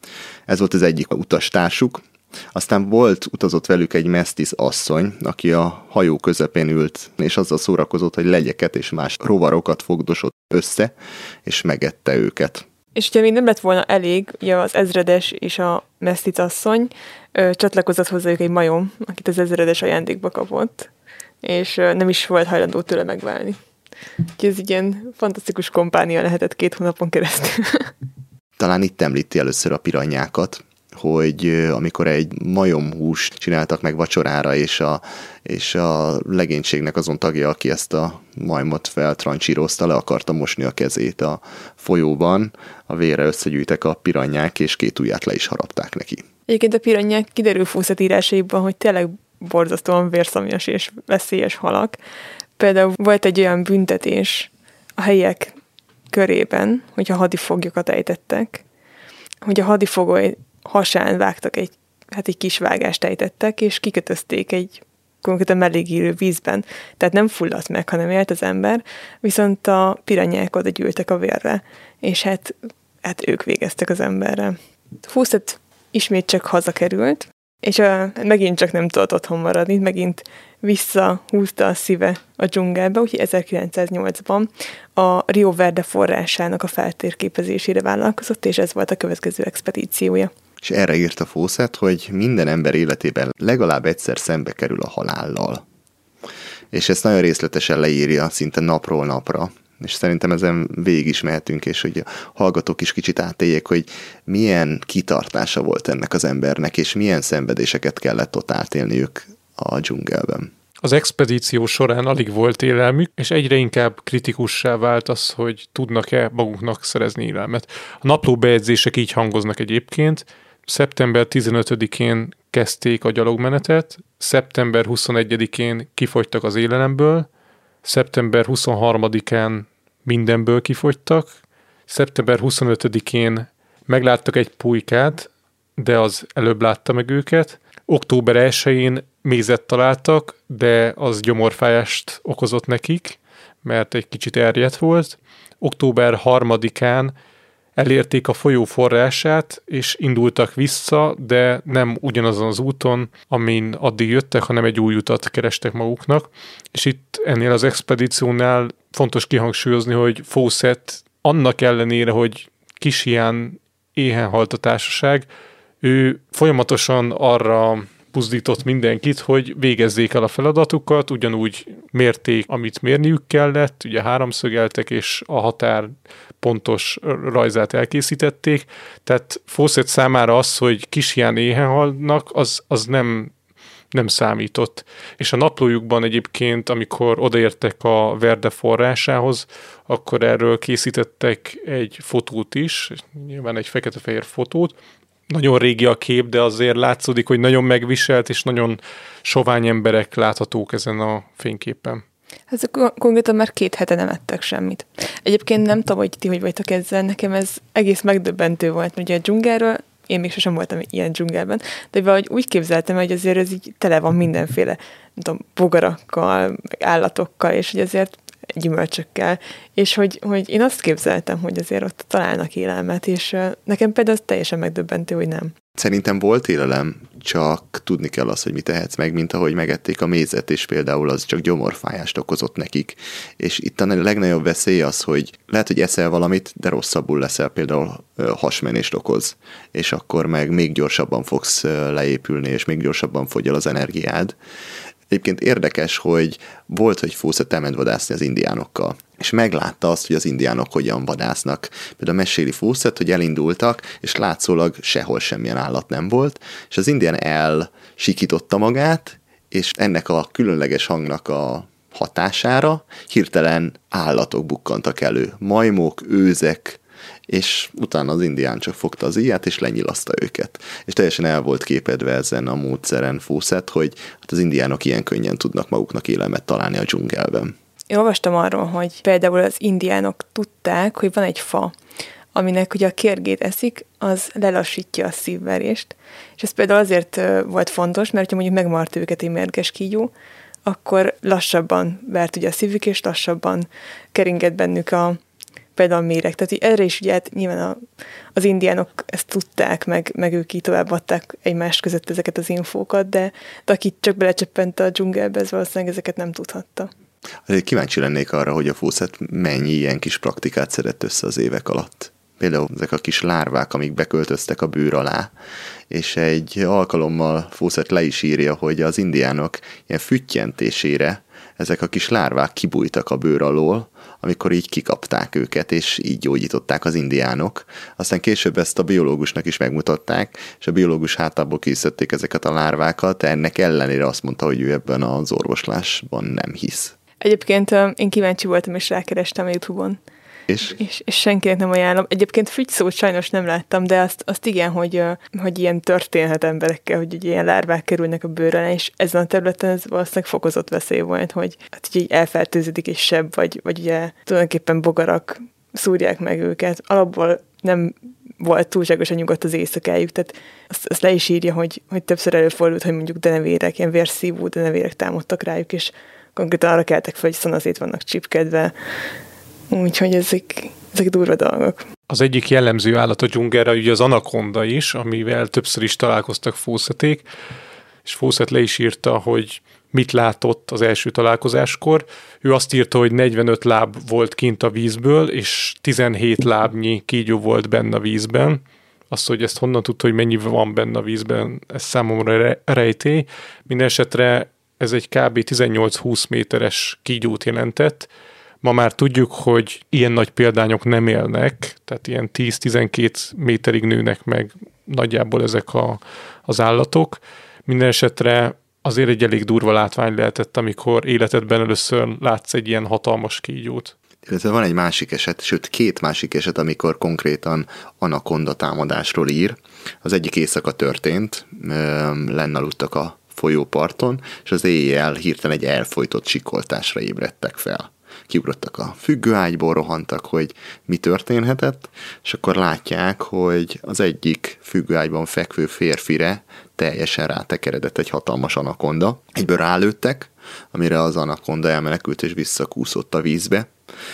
Ez volt az egyik utastársuk. Aztán volt, utazott velük egy mesztisz asszony, aki a hajó közepén ült, és azzal szórakozott, hogy legyeket és más rovarokat fogdosott össze, és megette őket. És ugye még nem lett volna elég, ugye az ezredes és a mesztic asszony ö, csatlakozott hozzájuk egy majom, akit az ezredes ajándékba kapott, és ö, nem is volt hajlandó tőle megválni. Úgyhogy ez ilyen fantasztikus kompánia lehetett két hónapon keresztül. Talán itt említi először a piranyákat, hogy amikor egy majomhúst csináltak meg vacsorára, és a, és a legénységnek azon tagja, aki ezt a majmot feltrancsírozta, le akarta mosni a kezét a folyóban, a vérre összegyűjtek a piranyák, és két ujját le is harapták neki. Egyébként a piranyák kiderül Fawcett írásaiban, hogy tényleg borzasztóan vérszomjas és veszélyes halak. Például volt egy olyan büntetés a helyiek körében, hogyha hadifoglyokat ejtettek, hogy a hadifogoly hasán vágtak egy, hát egy kis vágást ejtettek, és kikötözték egy konkrétan mellégírő vízben. Tehát nem fulladt meg, hanem élt az ember, viszont a piranyák oda gyűltek a vérre, és hát, hát ők végeztek az emberre. Fawcett ismét csak hazakerült, és a, megint csak nem tudott otthon maradni, megint visszahúzta a szíve a dzsungelbe, úgyhogy ezerkilencszáznyolcban a Rio Verde forrásának a feltérképezésére vállalkozott, és ez volt a következő expedíciója. És erre írta Fawcett, hogy minden ember életében legalább egyszer szembe kerül a halállal. és ezt nagyon részletesen leírja szinte napról napra. És szerintem ezen végig is mehetünk, és hogy a hallgatók is kicsit átéljék, hogy milyen kitartása volt ennek az embernek, és milyen szenvedéseket kellett ott átélniük a dzsungelben. Az expedíció során alig volt élelmük, és egyre inkább kritikussá vált az, hogy tudnak-e maguknak szerezni élelmet. A naplóbejegyzések így hangoznak egyébként. szeptember tizenötödikén kezdték a gyalogmenetet, szeptember huszonegyedikén kifogytak az élelemből, szeptember huszonharmadikán mindenből kifogytak, szeptember huszonötödikén megláttak egy pulykát, de az előbb látta meg őket, október elsején mézet találtak, de az gyomorfájást okozott nekik, mert egy kicsit erjedt volt. október harmadikán elérték a folyó forrását, és indultak vissza, de nem ugyanazon az úton, amin addig jöttek, hanem egy új utat kerestek maguknak. És itt ennél az expedíciónál fontos kihangsúlyozni, hogy Fawcett annak ellenére, hogy kis hián éhen halt a társaság, ő folyamatosan arra buzdított mindenkit, hogy végezzék el a feladatukat, ugyanúgy mérték, amit mérniük kellett, ugye háromszögeltek, és a határ pontos rajzát elkészítették, tehát Fawcett számára az, hogy kis hián éhen halnak, az, az nem, nem számított. És a naplójukban egyébként, amikor odaértek a Verde forrásához, akkor erről készítettek egy fotót is, nyilván egy fekete-fehér fotót. Nagyon régi a kép, de azért látszódik, hogy nagyon megviselt, és nagyon sovány emberek láthatók ezen a fényképen. Ez konkrétan már két hete nem ettek semmit. Egyébként nem tudom, hogy ti hogy vagytok ezzel, nekem ez egész megdöbbentő volt, ugye a dzsungelről, én még sosem voltam ilyen dzsungelben, de valahogy úgy képzeltem, hogy azért ez így tele van mindenféle, nem tudom, bogarakkal, meg állatokkal, és hogy azért gyümölcsökkel, és hogy, hogy én azt képzeltem, hogy azért ott találnak élelmet, és nekem például az teljesen megdöbbentő, hogy nem. Szerintem volt élelem, csak tudni kell azt, hogy mit tehetsz meg, mint ahogy megették a mézet, és például az csak gyomorfájást okozott nekik. És itt a legnagyobb veszély az, hogy lehet, hogy eszel valamit, de rosszabbul leszel, például hasmenést okoz, és akkor meg még gyorsabban fogsz leépülni, és még gyorsabban fogy el az energiád. Egyébként érdekes, hogy volt, hogy Fawcett elment vadászni az indiánokkal, és meglátta azt, hogy az indiánok hogyan vadásznak. Például meséli Fawcett, hogy elindultak, és látszólag sehol semmilyen állat nem volt, és az indián elsikította magát, és ennek a különleges hangnak a hatására hirtelen állatok bukkantak elő. Majmok, őzek, és utána az indián csak fogta az íját, és lenyilaszta őket. És teljesen el volt képedve ezen a módszeren Fawcett, hogy hát az indiánok ilyen könnyen tudnak maguknak élelmet találni a dzsungelben. Én olvastam arról, hogy például az indiánok tudták, hogy van egy fa, aminek ugye a kérgét eszik, az lelassítja a szívverést. És ez például azért volt fontos, mert ha mondjuk megmart őket egy mérges kígyó, akkor lassabban vert ugye a szívük, és lassabban keringett bennük a például a méreg. Tehát erre is ugye hát nyilván a, az indiánok ezt tudták, meg, meg ők így továbbadták egymás között ezeket az infókat, de, de aki csak belecsöppent a dzsungelbe, ez valószínűleg ezeket nem tudhatta. Kíváncsi lennék arra, hogy a Fawcett mennyi ilyen kis praktikát szedett össze az évek alatt. Például ezek a kis lárvák, amik beköltöztek a bőr alá, és egy alkalommal Fawcett le is írja, hogy az indiánok ilyen füttyentésére ezek a kis lárvák kibújtak a bőr alól, amikor így kikapták őket, és így gyógyították az indiánok. Aztán később ezt a biológusnak is megmutatták, és a biológus hátából készítették ezeket a lárvákat, de ennek ellenére azt mondta, hogy ő ebben az orvoslásban nem hisz. Egyébként én kíváncsi voltam, és rákerestem a YouTube-on. És? És, és senkinek nem ajánlom. Egyébként fügyszót sajnos nem láttam, de azt, azt igen, hogy, hogy ilyen történhet emberekkel, hogy ugye ilyen lárvák kerülnek a bőrre, és ezen a területen ez valószínűleg fokozott veszély volt, hogy hát így elfertőződik egy seb, vagy, vagy ugye tulajdonképpen bogarak szúrják meg őket. Alapból nem volt túlságosan nyugodt az éjszakájuk, tehát azt, azt le is írja, hogy, hogy többször előfordult, hogy mondjuk denevérek, ilyen vérszívó denevérek támadtak rájuk, és konkrétan arra keltek fel, hogy szanaszét vannak csipkedve. Úgyhogy ezek, ezek durva dolgok. Az egyik jellemző állat a dzsungelre ugye az anakonda is, amivel többször is találkoztak Fawcették, és Fawcett le is írta, hogy mit látott az első találkozáskor. Ő azt írta, hogy negyvenöt láb volt kint a vízből, és tizenhét lábnyi kígyó volt benne a vízben. Azt, hogy ezt honnan tudta, hogy mennyi van benne a vízben, ez számomra rejtély. Minden esetre ez egy kb. tizennyolc-húsz méteres kígyót jelentett. Ma már tudjuk, hogy ilyen nagy példányok nem élnek, tehát ilyen tíz-tizenkét méterig nőnek meg nagyjából ezek a, az állatok. Minden esetre azért egy elég durva látvány lehetett, amikor életedben először látsz egy ilyen hatalmas kígyót. Illetve van egy másik eset, sőt két másik eset, amikor konkrétan anakonda támadásról ír. Az egyik éjszaka történt, lenn aludtak a folyóparton, és az éjjel hirtelen egy elfojtott sikoltásra ébredtek fel. Kiugrottak a függőágyból, rohantak, hogy mi történhetett, és akkor látják, hogy az egyik függőágyban fekvő férfire teljesen rátekeredett egy hatalmas anakonda. Egyből rálőttek, amire az anakonda elmenekült és visszakúszott a vízbe,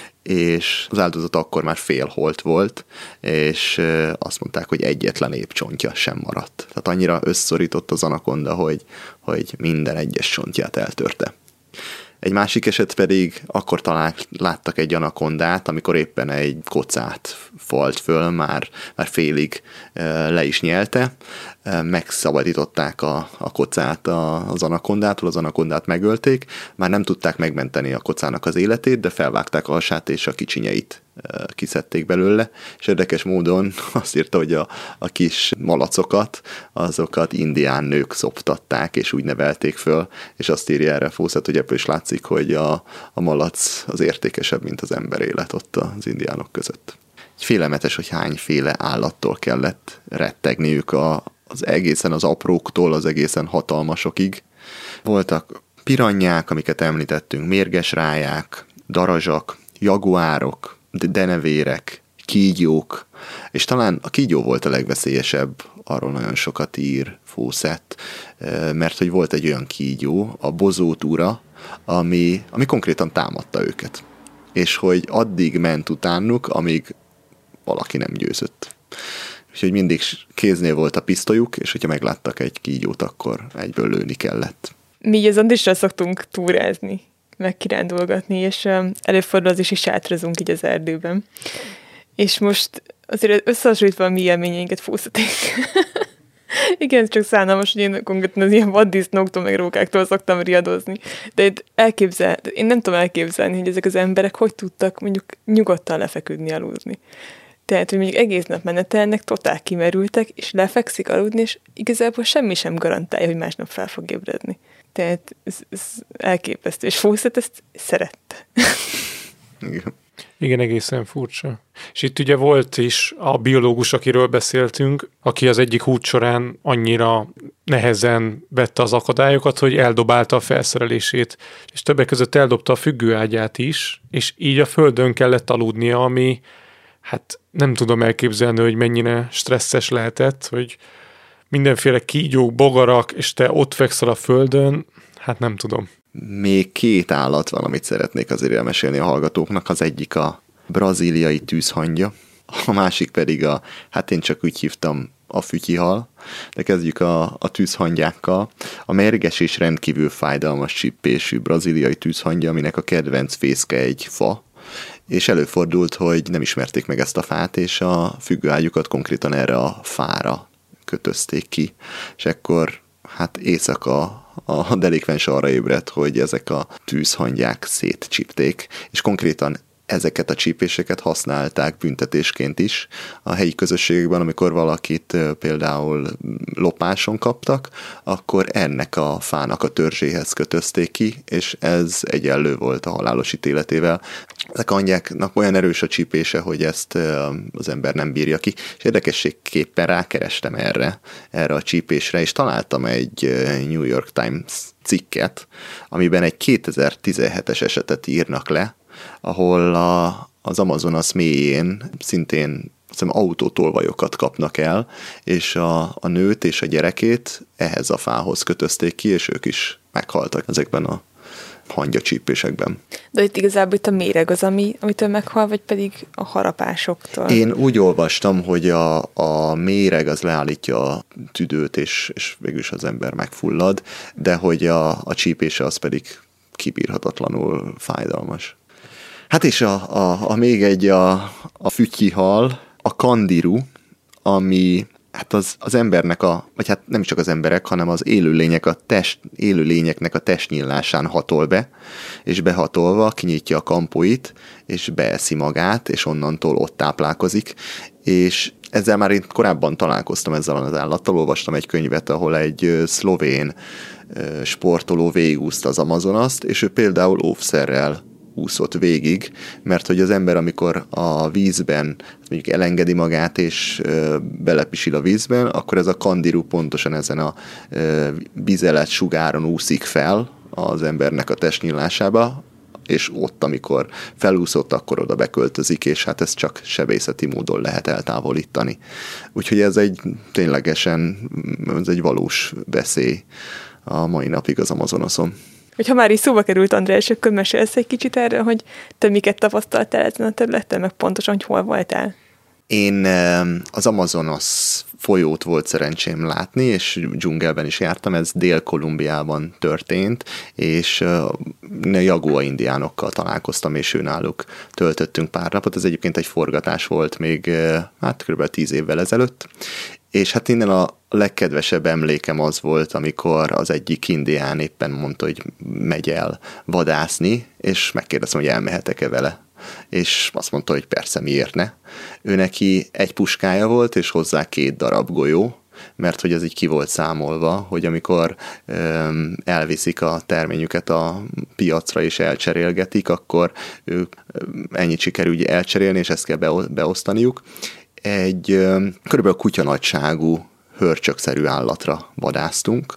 és az áldozat akkor már félholt volt, és azt mondták, hogy egyetlen épcsontja sem maradt. Tehát annyira összeszorított az anakonda, hogy, hogy minden egyes csontját eltörte. Egy másik eset pedig akkor talán láttak egy anakondát, amikor éppen egy kocát falt föl, már, már félig le is nyelte, megszabadították a, a kocát az anakondától, az anakondát megölték, már nem tudták megmenteni a kocának az életét, de felvágták a hasát és a kicsinyeit kiszedték belőle, és érdekes módon azt írta, hogy a, a kis malacokat, azokat indián nők szoptatták, és úgy nevelték föl, és azt írja erre Fawcett, hogy ebből is látszik, hogy a, a malac az értékesebb, mint az ember élet ott az indiánok között. Félelmetes, hogy hányféle állattól kellett rettegniük a, az egészen az apróktól, az egészen hatalmasokig. Voltak piranyák, amiket említettünk, mérgesrályák, darazsak, jaguárok, denevérek, kígyók, és talán a kígyó volt a legveszélyesebb, arról nagyon sokat ír Fawcett, mert hogy volt egy olyan kígyó, a bozótúra, ami, ami konkrétan támadta őket. És hogy addig ment utánuk, amíg valaki nem győzött. Úgyhogy mindig kéznél volt a pisztolyuk, és hogyha megláttak egy kígyót, akkor egyből lőni kellett. Mi így az Andrissal szoktunk túrázni, meg kirándulgatni, és előfordul az is, is sátrozunk így az erdőben. És most azért összehasonlítva a mi élményeinket Fawcették. Igen, csak szánalmas, hogy én konkrétan az ilyen vaddisznóktól, meg rókáktól szoktam riadozni. De én, elképzel, én nem tudom elképzelni, hogy ezek az emberek hogy tudtak mondjuk nyugodtan lefeküdni, aludni. Tehát, hogy mondjuk egész nap menetelnek, totál kimerültek, és lefekszik aludni, és igazából semmi sem garantálja, hogy másnap fel fog ébredni. Tehát ez, ez elképesztő, és Fawcett ezt szerette. Igen. Igen, egészen furcsa. És itt ugye volt is a biológus, akiről beszéltünk, aki az egyik út során annyira nehezen vette az akadályokat, hogy eldobálta a felszerelését, és többek között eldobta a függőágyát is, és így a földön kellett aludnia, ami hát nem tudom elképzelni, hogy mennyire stresszes lehetett, hogy mindenféle kígyók, bogarak, és te ott fekszel a földön, hát nem tudom. Még két állat van, amit szeretnék azért elmesélni a hallgatóknak. Az egyik a brazíliai tűzhangya, a másik pedig a, hát én csak úgy hívtam, a fütyihal, de kezdjük a, a tűzhangyákkal. A mérges és rendkívül fájdalmas csippésű brazíliai tűzhangya, aminek a kedvenc fészke egy fa, és előfordult, hogy nem ismerték meg ezt a fát, és a függőágyukat konkrétan erre a fára kötözték ki, és akkor hát éjszaka a delikvens arra ébredt, hogy ezek a tűzhangyák szétcsípték, és konkrétan ezeket a csípéseket használták büntetésként is a helyi közösségekben, amikor valakit például lopáson kaptak, akkor ennek a fának a törzséhez kötözték ki, és ez egyenlő volt a halálos ítéletével. Ezek a hangyáknak olyan erős a csípése, hogy ezt az ember nem bírja ki, és érdekességképpen rákerestem erre, erre a csípésre, és találtam egy New York Times cikket, amiben egy kétezer-tizenhetes esetet írnak le, ahol a, az Amazonas mélyén szintén hiszem, autótolvajokat kapnak el, és a, a nőt és a gyerekét ehhez a fához kötözték ki, és ők is meghaltak ezekben a hangyacsípésekben. De itt igazából itt a méreg az, ami, amitől meghal, vagy pedig a harapásoktól? Én úgy olvastam, hogy a, a méreg az leállítja a tüdőt, és, és végülis az ember megfullad, de hogy a, a csípése az pedig kibírhatatlanul fájdalmas. Hát és a, a, a még egy a, a fütyihal, a kandiru, ami hát az, az embernek a, vagy hát nem csak az emberek, hanem az élőlények a test, élőlényeknek a testnyílásán hatol be, és behatolva kinyitja a kampóit, és beeszi magát, és onnantól ott táplálkozik, és ezzel már én korábban találkoztam ezzel az állattal, olvastam egy könyvet, ahol egy szlovén sportoló végigúszta az Amazonast, és ő például óvszerrel úszott végig, mert hogy az ember, amikor a vízben mondjuk elengedi magát, és belepisil a vízben, akkor ez a kandiru pontosan ezen a vizelet sugáron úszik fel az embernek a testnyílásába, és ott, amikor felúszott, akkor oda beköltözik, és hát ezt csak sebészeti módon lehet eltávolítani. Úgyhogy ez egy ténylegesen, ez egy valós veszély a mai napig az Amazonoson. Hogyha már is szóba került, András, akkor mesélsz egy kicsit erről, hogy te miket tapasztaltál ezen a területen, meg pontosan, hogy hol voltál? Én az Amazonas folyót volt szerencsém látni, és dzsungelben is jártam, ez Dél-Kolumbiában történt, és Jagua indiánokkal találkoztam, és őnáluk töltöttünk pár napot. Ez egyébként egy forgatás volt még hát kb. tíz évvel ezelőtt, és hát innen a legkedvesebb emlékem az volt, amikor az egyik indián éppen mondta, hogy megy el vadászni, és megkérdeztem, hogy elmehetek-e vele. És azt mondta, hogy persze, miért ne. Ő neki egy puskája volt, és hozzá két darab golyó, mert hogy ez így ki volt számolva, hogy amikor öm, elviszik a terményüket a piacra és elcserélgetik, akkor ők ennyit sikerül ugye elcserélni, és ezt kell beosztaniuk. Egy öm, körülbelül kutyanagyságú hörcsökszerű állatra vadásztunk,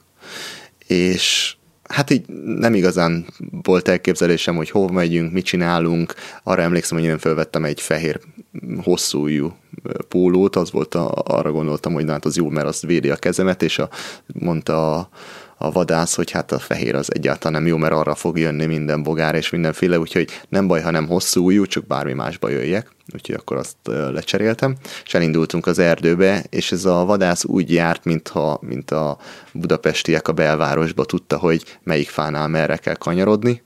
és hát így nem igazán volt elképzelésem, hogy hova megyünk, mit csinálunk. Arra emlékszem, hogy én felvettem egy fehér hosszújú pólót, az volt a, arra gondoltam, hogy na, hát az jó, mert az védi a kezemet, és a, mondta a, a vadász, hogy hát a fehér az egyáltalán nem jó, mert arra fog jönni minden bogár és mindenféle, úgyhogy nem baj, ha nem hosszú ujjú, csak bármi másba jöjjek. Úgyhogy akkor azt lecseréltem, és elindultunk az erdőbe, és ez a vadász úgy járt, mintha, mint a budapestiek a belvárosba tudta, hogy melyik fánál merre kell kanyarodni,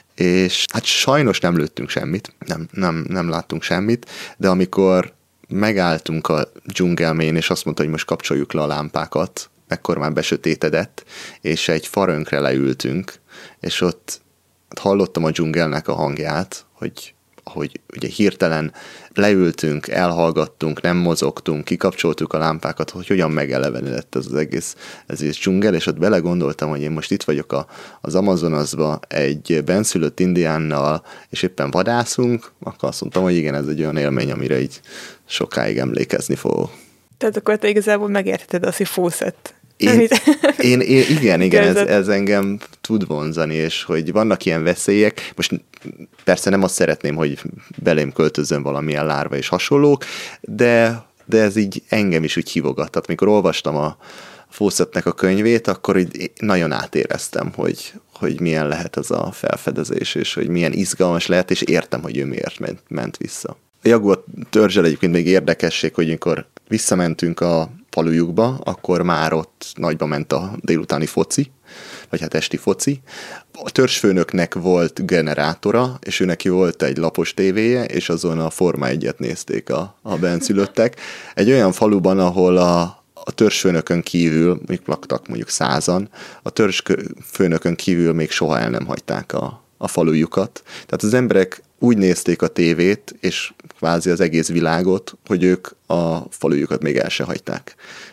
és hát sajnos nem lőttünk semmit, nem, nem, nem láttunk semmit, de amikor megálltunk a dzsungelmén, és azt mondta, hogy most kapcsoljuk le a lámpákat, ekkor már besötétedett, és egy farönkre leültünk, és ott hallottam a dzsungelnek a hangját, hogy hogy ugye hirtelen leültünk, elhallgattunk, nem mozogtunk, kikapcsoltuk a lámpákat, hogy hogyan megelevenedett ez az egész, ez az dzsungel, és ott belegondoltam, hogy én most itt vagyok a, az Amazonasba egy benszülött indiánnal, és éppen vadászunk, akkor azt mondtam, hogy igen, ez egy olyan élmény, amire így sokáig emlékezni fogok. Tehát akkor te igazából megértheted azt, hogy fószett. Én, én, én, igen, igen, ez, ez engem tud vonzani, és hogy vannak ilyen veszélyek. Most persze nem azt szeretném, hogy belém költözzön valamilyen lárva és hasonlók, de, de ez így engem is úgy hívogat. Tehát mikor olvastam a Fawcettnek a könyvét, akkor így nagyon átéreztem, hogy, hogy milyen lehet ez a felfedezés, és hogy milyen izgalmas lehet, és értem, hogy ő miért ment, ment vissza. A Jagua törzsel egyébként még érdekesség, hogy amikor visszamentünk a falujukba, akkor már ott nagyba ment a délutáni foci, vagy hát esti foci. A törzsfőnöknek volt generátora, és ő neki volt egy lapos tévéje, és azon a Forma egyet nézték a, a benszülöttek. Egy olyan faluban, ahol a, a törzsfőnökön kívül, mondjuk laktak mondjuk százan, a törzsfőnökön kívül még soha el nem hagyták a, a falujukat. Tehát az emberek úgy nézték a tévét, és kvázi az egész világot, hogy ők a falujukat még el se hagyták.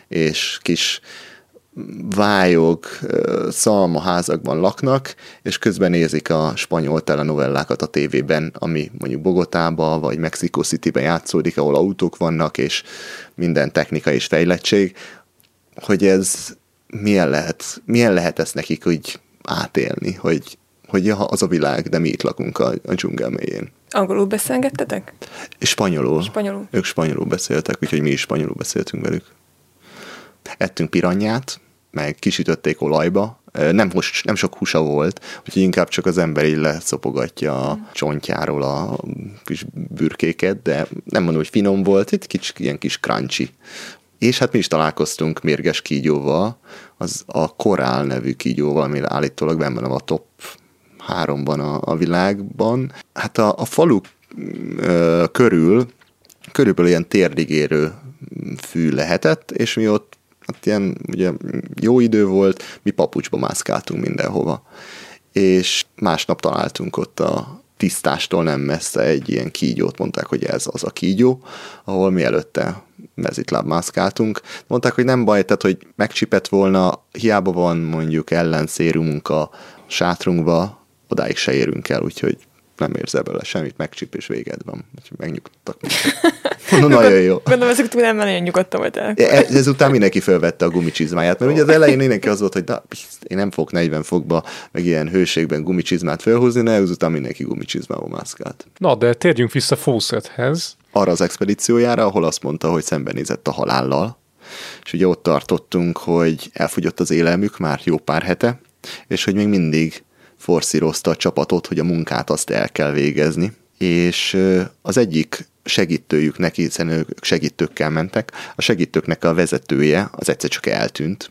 És kis vályog, szalmaházakban laknak, és közben nézik a spanyol telenovellákat a tévében, ami mondjuk Bogotába, vagy Mexico Cityben játszódik, ahol autók vannak, és minden technika és fejlettség, hogy ez milyen lehet, milyen lehet ezt nekik úgy átélni, hogy hogy az a világ, de mi itt lakunk a, a dzsungel mélyén. Angolul beszélgettetek? Spanyolul. Spanyolul. Ők spanyolul beszéltek, úgyhogy mi is spanyolul beszéltünk velük. Ettünk piranyát, meg kisütötték olajba. Nem, nem sok húsa volt, úgyhogy inkább csak az ember így leszopogatja a csontjáról a kis bürkéket, de nem mondom, hogy finom volt, itt kicsit ilyen kis crunchy. És hát mi is találkoztunk mérges kígyóval, az a korál nevű kígyóval, ami állítólag benne van a top háromban a, a világban. Hát a, a falu ö, körül körülbelül ilyen térdigérő fű lehetett, és mi ott hát ilyen ugye, jó idő volt, mi papucsba mászkáltunk mindenhova. És másnap találtunk ott a tisztástól nem messze egy ilyen kígyót, mondták, hogy ez az a kígyó, ahol mi előtte mezitláb mászkáltunk. Mondták, hogy nem baj, tehát, hogy megcsipett volna, hiába van mondjuk ellenszérumunk a sátrunkba, odáig se érünk el, úgyhogy nem érzel bele semmit, megcsip és véged van. Úgyhogy megnyugtattak. No, nagyon jó. Gondolom, ezek túl nem nagyon nyugodtan volt el. Ezután mindenki felvette a gumicsizmáját, mert ugye az elején mindenki az volt, hogy na, én nem fogok negyven fokba, meg ilyen hőségben gumicsizmát felhúzni, de ezután mindenki gumicsizmába mászkált. Na, de térjünk vissza Fawcetthez. Arra az expedíciójára, ahol azt mondta, hogy szembenézett a halállal, és ugye ott tartottunk, hogy elfogyott az élelmük már jó pár hete, és hogy még mindig forszírozta a csapatot, hogy a munkát azt el kell végezni, és az egyik segítőjük neki, hiszen ők segítőkkel mentek, a segítőknek a vezetője az egyszer csak eltűnt,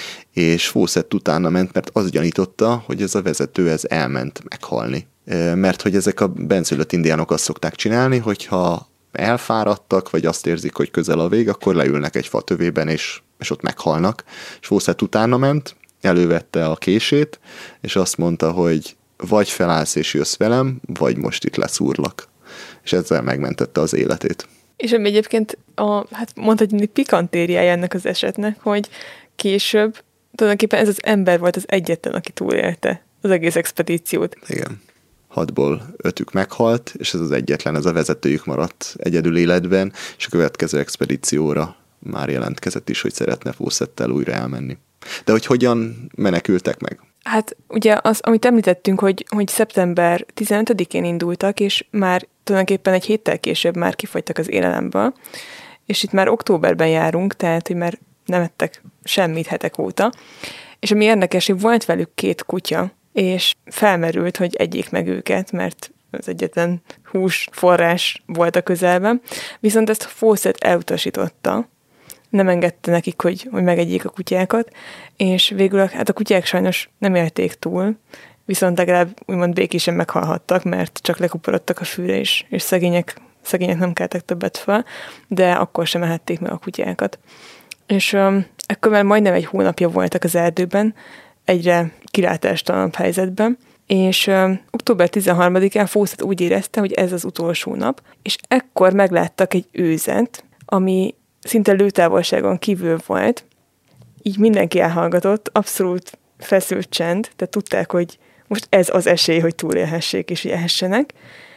és Fawcett utána ment, mert az gyanította, hogy ez a vezető ez elment meghalni. Mert hogy ezek a benszülött indiánok azt szokták csinálni, hogyha elfáradtak, vagy azt érzik, hogy közel a vég, akkor leülnek egy fa tövében, és, és ott meghalnak. És Fawcett utána ment, elővette a kését, és azt mondta, hogy vagy felállsz és jössz velem, vagy most itt leszúrlak. És ezzel megmentette az életét. És ami egyébként a, hát mondhatni pikantériája ennek az esetnek, hogy később tulajdonképpen ez az ember volt az egyetlen, aki túlélte az egész expedíciót. Igen. Hatból ötük meghalt, és ez az egyetlen, ez a vezetőjük maradt egyedül életben, és a következő expedícióra már jelentkezett is, hogy szeretne Fawcettel újra elmenni. De hogy hogyan menekültek meg? Hát ugye az, amit említettünk, hogy, hogy szeptember tizenötödikén indultak, és már tulajdonképpen egy héttel később már kifogytak az élelemből, és itt már októberben járunk, tehát hogy már nem ettek semmit hetek óta. És ami érdekes, hogy volt velük két kutya, és felmerült, hogy egyék meg őket, mert az egyetlen hús forrás volt a közelben. Viszont ezt Fawcett elutasította, nem engedte nekik, hogy, hogy megegyék a kutyákat, és végül hát a kutyák sajnos nem élték túl, viszont legalább úgymond békésen meghalhattak, mert csak lekuporodtak a fűre is, és szegények, szegények nem keltek többet fel, de akkor sem ehették meg a kutyákat. És um, ekkor már majdnem egy hónapja voltak az erdőben, egyre kilátástalanabb helyzetben, és um, október tizenharmadikán Fawcett úgy érezte, hogy ez az utolsó nap, és ekkor megláttak egy őzet, ami szinte lőtávolságon kívül volt, így mindenki elhallgatott, abszolút feszült csend, tehát tudták, hogy most ez az esély, hogy túlélhessék és hogy ehessenek,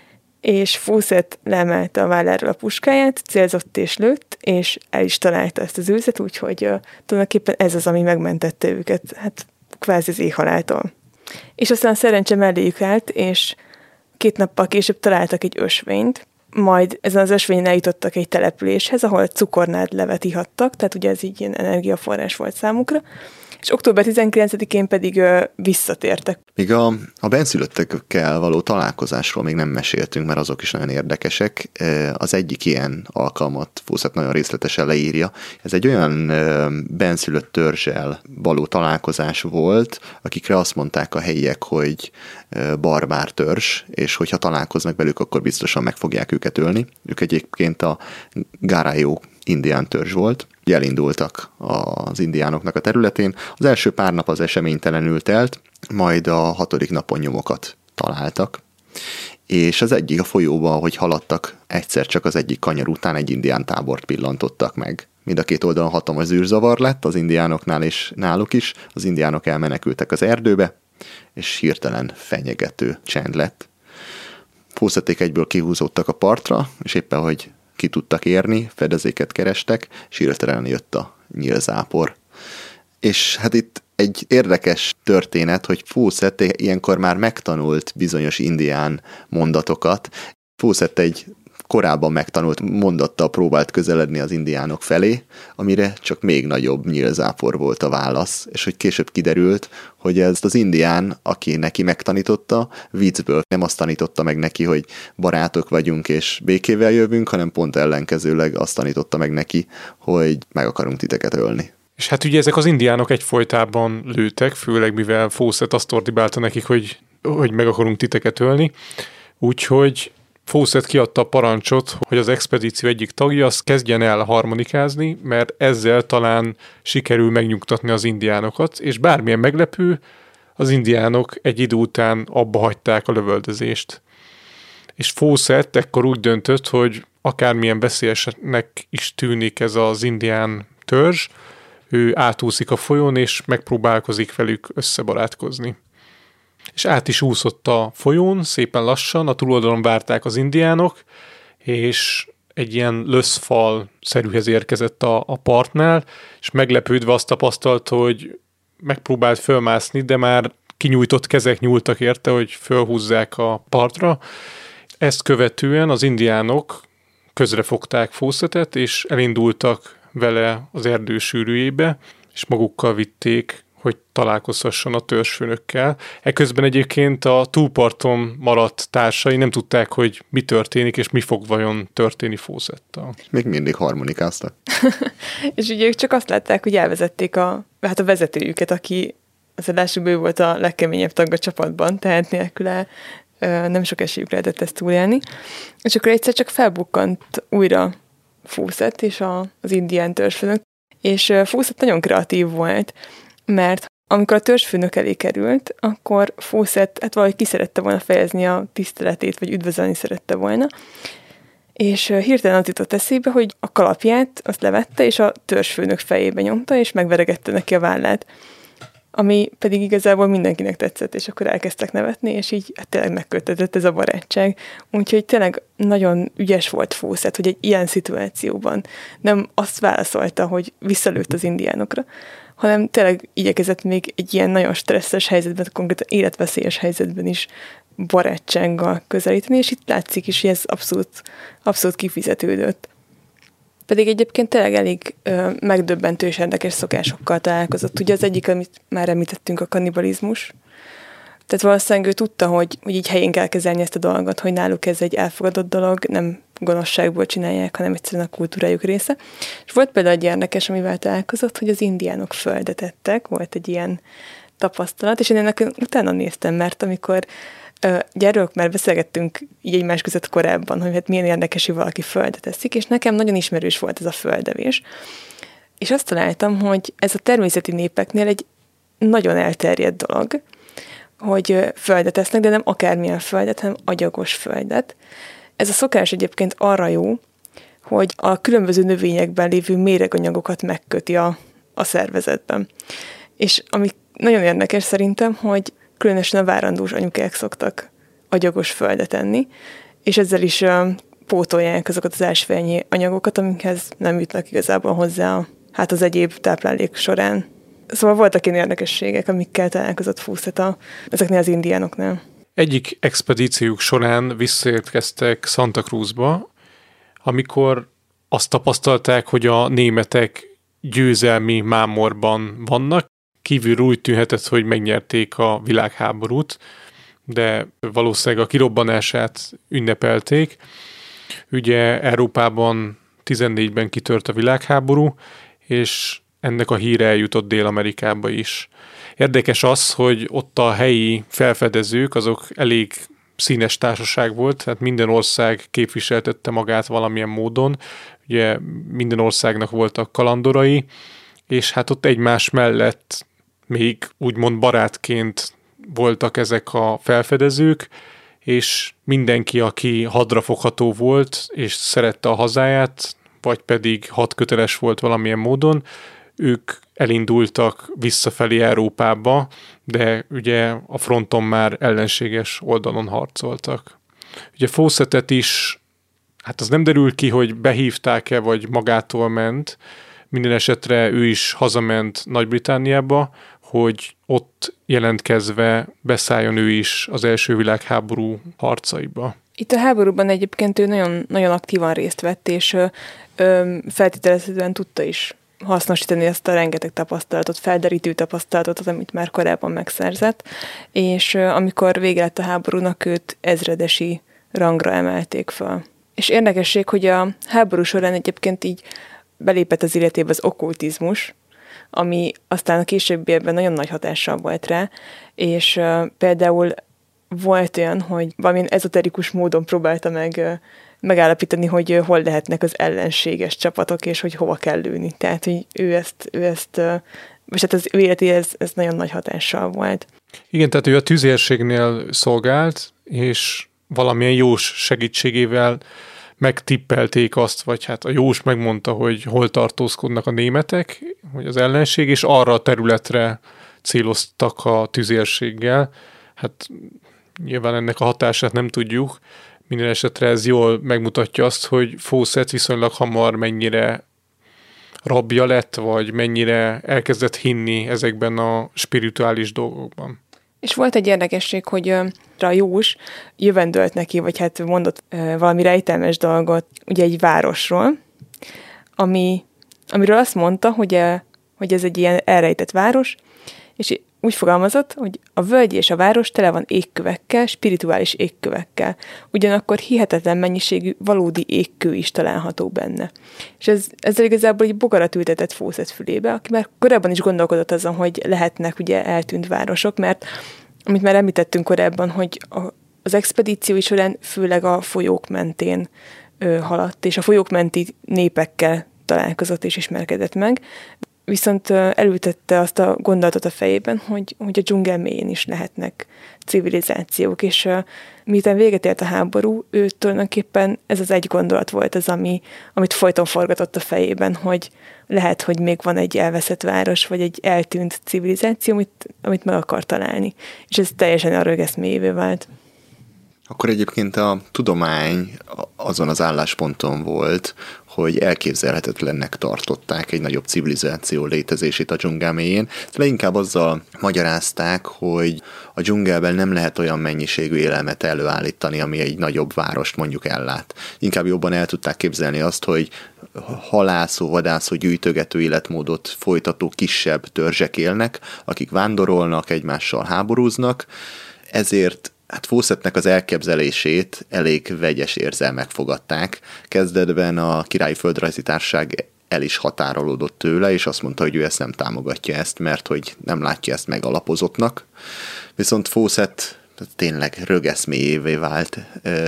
és Fawcett leemelte a válláról a puskáját, célzott és lőtt, és el is találta ezt az őzet, úgyhogy uh, tulajdonképpen ez az, ami megmentette őket, hát kvázi az éhhaláltól. És aztán szerencse melléjük állt, és két nappal később találtak egy ösvényt, majd ezen az ösvényen eljutottak egy településhez, ahol cukornádlevet ihattak, tehát ugye ez így ilyen energiaforrás volt számukra, és október tizenkilencedikén pedig ö, visszatértek. Még a, a benszülöttekkel való találkozásról még nem meséltünk, mert azok is nagyon érdekesek. Az egyik ilyen alkalmat Fawcett nagyon részletesen leírja. Ez egy olyan benszülött törzsel való találkozás volt, akikre azt mondták a helyiek, hogy barbár törzs, és hogyha találkoznak velük, akkor biztosan meg fogják őket ölni. Ők egyébként a Garayó indián törzs volt. Elindultak az indiánoknak a területén. Az első pár nap az eseménytelenül telt, majd a hatodik napon nyomokat találtak. És az egyik a folyóban, ahogy haladtak, egyszer csak az egyik kanyar után egy indián tábort pillantottak meg. Mind a két oldalon hatalmas zűrzavar lett az indiánoknál és náluk is. Az indiánok elmenekültek az erdőbe, és hirtelen fenyegető csend lett. Fawcették egyből kihúzódtak a partra, és éppen, hogy ki tudtak érni, fedezéket kerestek, és hirtelen jött a nyílzápor. És hát itt egy érdekes történet, hogy Fawcett ilyenkor már megtanult bizonyos indián mondatokat. Fawcett egy korábban megtanult mondattal próbált közeledni az indiánok felé, amire csak még nagyobb nyílzápor volt a válasz, és hogy később kiderült, hogy ezt az indián, aki neki megtanította, viccből nem azt tanította meg neki, hogy barátok vagyunk és békével jövünk, hanem pont ellenkezőleg azt tanította meg neki, hogy meg akarunk titeket ölni. És hát ugye ezek az indiánok egyfolytában lőtek, főleg mivel Fawcett azt ordibálta nekik, hogy, hogy meg akarunk titeket ölni, úgyhogy Fawcett kiadta a parancsot, hogy az expedíció egyik tagja az kezdjen el harmonikázni, mert ezzel talán sikerül megnyugtatni az indiánokat, és bármilyen meglepő, az indiánok egy idő után abba hagyták a lövöldözést. És Fawcett ekkor úgy döntött, hogy akármilyen veszélyesnek is tűnik ez az indián törzs, ő átúszik a folyón, és megpróbálkozik velük összebarátkozni. És át is úszott a folyón, szépen lassan, a túloldalon várták az indiánok, és egy ilyen löszfal szerűhez érkezett a, a partnál, és meglepődve azt tapasztalta, hogy megpróbált fölmászni, de már kinyújtott kezek nyúltak érte, hogy fölhúzzák a partra. Ezt követően az indiánok közrefogták Fawcettet, és elindultak vele az erdő sűrűjébe, és magukkal vitték, hogy találkozhasson a törzsfőnökkel. Eközben egyébként a túlparton maradt társai nem tudták, hogy mi történik, és mi fog vajon történni Fawcettal. Még mindig harmonikáztak. És ugye ők csak azt látták, hogy elvezették a, hát a vezetőjüket, aki az adásuk ő volt a legkeményebb tag a csapatban, tehát nélküle nem sok esélyük lehetett ezt túlélni. És akkor egyszer csak felbukkant újra Fawcett és a, az indián törzsfőnök, és Fawcett nagyon kreatív volt, mert amikor a törzsfőnök elé került, akkor Fawcett hát valahogy ki szerette volna fejezni a tiszteletét, vagy üdvözölni szerette volna, és hirtelen az jutott eszébe, hogy a kalapját azt levette, és a törzsfőnök fejébe nyomta, és megveregette neki a vállát, ami pedig igazából mindenkinek tetszett, és akkor elkezdtek nevetni, és így hát tényleg megköttetett ez a barátság. Úgyhogy tényleg nagyon ügyes volt Fawcett, hogy egy ilyen szituációban nem azt válaszolta, hogy visszalőtt az indiánokra, hanem tényleg igyekezett még egy ilyen nagyon stresszes helyzetben, konkrétan életveszélyes helyzetben is barátsággal közelíteni, és itt látszik is, hogy ez abszolút, abszolút kifizetődött. Pedig egyébként tényleg elég ö, megdöbbentő és érdekes szokásokkal találkozott. Ugye az egyik, amit már említettünk, a kannibalizmus. Tehát valószínűleg ő tudta, hogy, hogy így helyén kell kezelni ezt a dolgot, hogy náluk ez egy elfogadott dolog, nem gonoszságból csinálják, hanem egyszerűen a kultúrájuk része. És volt például egy érdekes, amivel találkozott, hogy az indiánok földet ettek, volt egy ilyen tapasztalat, és én ennek utána néztem, mert amikor gyerünk, már beszélgettünk így egymás között korábban, hogy hát milyen érdekes, hogy valaki földet eszik, és nekem nagyon ismerős volt ez a földevés. És azt találtam, hogy ez a természeti népeknél egy nagyon elterjedt dolog, hogy földet esznek, de nem akármilyen földet, hanem agyagos földet. Ez a szokás egyébként arra jó, hogy a különböző növényekben lévő méreganyagokat megköti a, a szervezetben. És ami nagyon érdekes szerintem, hogy különösen a várandós anyukák szoktak agyagos földet enni, és ezzel is uh, pótolják azokat az ásványi anyagokat, amikhez nem jutnak igazából hozzá a, hát az egyéb táplálék során. Szóval voltak ilyen érdekességek, amikkel találkozott Fawcett a, ezeknél az indiánoknál. Egyik expedíciójuk során visszaérkeztek Santa Cruzba, amikor azt tapasztalták, hogy a németek győzelmi mámorban vannak. Kívülről úgy tűnhetett, hogy megnyerték a világháborút, de valószínűleg a kirobbanását ünnepelték. Ugye Európában tizennégyben kitört a világháború, és ennek a híre eljutott Dél-Amerikába is. Érdekes az, hogy ott a helyi felfedezők, azok elég színes társaság volt, tehát minden ország képviseltette magát valamilyen módon. Ugye minden országnak voltak kalandorai, és hát ott egymás mellett még úgymond barátként voltak ezek a felfedezők, és mindenki, aki hadrafogható volt, és szerette a hazáját, vagy pedig hadköteles volt valamilyen módon, ők elindultak visszafelé Európába, de ugye a fronton már ellenséges oldalon harcoltak. Ugye Fawcettet is, hát az nem derül ki, hogy behívták-e, vagy magától ment, minden esetre ő is hazament Nagy-Britanniába, hogy ott jelentkezve beszálljon ő is az első világháború harcaiba. Itt a háborúban egyébként ő nagyon, nagyon aktívan részt vett, és ö, ö, feltételezhetően tudta is hasznosítani ezt a rengeteg tapasztalatot, felderítő tapasztalatot, az, amit már korábban megszerzett, és ö, amikor vége lett a háborúnak, őt ezredesi rangra emelték fel. És érdekesség, hogy a háború során egyébként így belépett az életébe az okkultizmus, ami aztán a későbbiekben nagyon nagy hatással volt rá, és uh, például volt olyan, hogy valamilyen ezoterikus módon próbálta meg megállapítani, hogy hol lehetnek az ellenséges csapatok, és hogy hova kell lőni. Tehát, hogy ő ezt, ő ezt és hát az ő életéhez ez nagyon nagy hatással volt. Igen, tehát ő a tüzérségnél szolgált, és valamilyen jós segítségével megtippelték azt, vagy hát a jós megmondta, hogy hol tartózkodnak a németek, vagy az ellenség, és arra a területre céloztak a tüzérséggel. Hát nyilván ennek a hatását nem tudjuk. Minden esetre ez jól megmutatja azt, hogy Fawcett viszonylag hamar mennyire rabja lett, vagy mennyire elkezdett hinni ezekben a spirituális dolgokban. És volt egy érdekesség, hogy a jós jövendölt neki, vagy hát mondott valami rejtelmes dolgot, ugye egy városról, ami, amiről azt mondta, hogy, hogy ez egy ilyen elrejtett város, és úgy fogalmazott, hogy a völgy és a város tele van égkövekkel, spirituális égkövekkel. Ugyanakkor hihetetlen mennyiségű valódi égkő is található benne. És ez, ezzel igazából egy bogarat ültetett Fawcett fülébe, aki már korábban is gondolkodott azon, hogy lehetnek ugye eltűnt városok, mert amit már említettünk korábban, hogy a, az expedíció során főleg a folyók mentén ö, haladt, és a folyók menti népekkel találkozott és ismerkedett meg. Viszont elültette azt a gondolatot a fejében, hogy, hogy a dzsungel mélyén is lehetnek civilizációk, és uh, miután véget ért a háború, ő tulajdonképpen ez az egy gondolat volt az, ami, amit folyton forgatott a fejében, hogy lehet, hogy még van egy elveszett város, vagy egy eltűnt civilizáció, amit, amit meg akar találni. És ez teljesen a rögeszméjévé vált. Akkor egyébként a tudomány azon az állásponton volt, hogy elképzelhetetlennek tartották egy nagyobb civilizáció létezését a dzsungel mélyén. Leginkább azzal magyarázták, hogy a dzsungelben nem lehet olyan mennyiségű élelmet előállítani, ami egy nagyobb várost mondjuk ellát. Inkább jobban el tudták képzelni azt, hogy halászó, vadászó, gyűjtögető életmódot folytató kisebb törzsek élnek, akik vándorolnak, egymással háborúznak, ezért hát Fawcettnek az elképzelését elég vegyes érzelmek fogadták. Kezdetben a Királyi Földrajzi Társaság el is határolódott tőle, és azt mondta, hogy ő ezt nem támogatja ezt, mert hogy nem látja ezt megalapozottnak. Viszont Fawcett tényleg rögeszméjévé vált,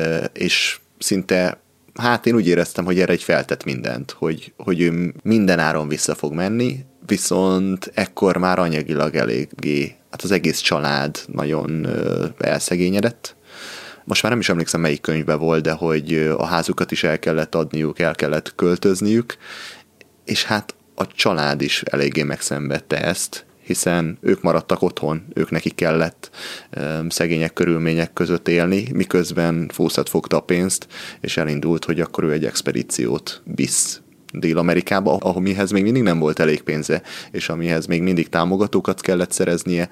és szinte, hát én úgy éreztem, hogy erre egy feltett mindent, hogy, hogy ő minden áron vissza fog menni, viszont ekkor már anyagilag eléggé, hát az egész család nagyon ö, elszegényedett. Most már nem is emlékszem, melyik könyvben volt, de hogy a házukat is el kellett adniuk, el kellett költözniük, és hát a család is eléggé megszenvedte ezt, hiszen ők maradtak otthon, ők nekik kellett ö, szegények körülmények között élni, miközben Fawcett fogta a pénzt, és elindult, hogy akkor ő egy expedíciót visz Dél-Amerikába, amihez még mindig nem volt elég pénze, és amihez még mindig támogatókat kellett szereznie,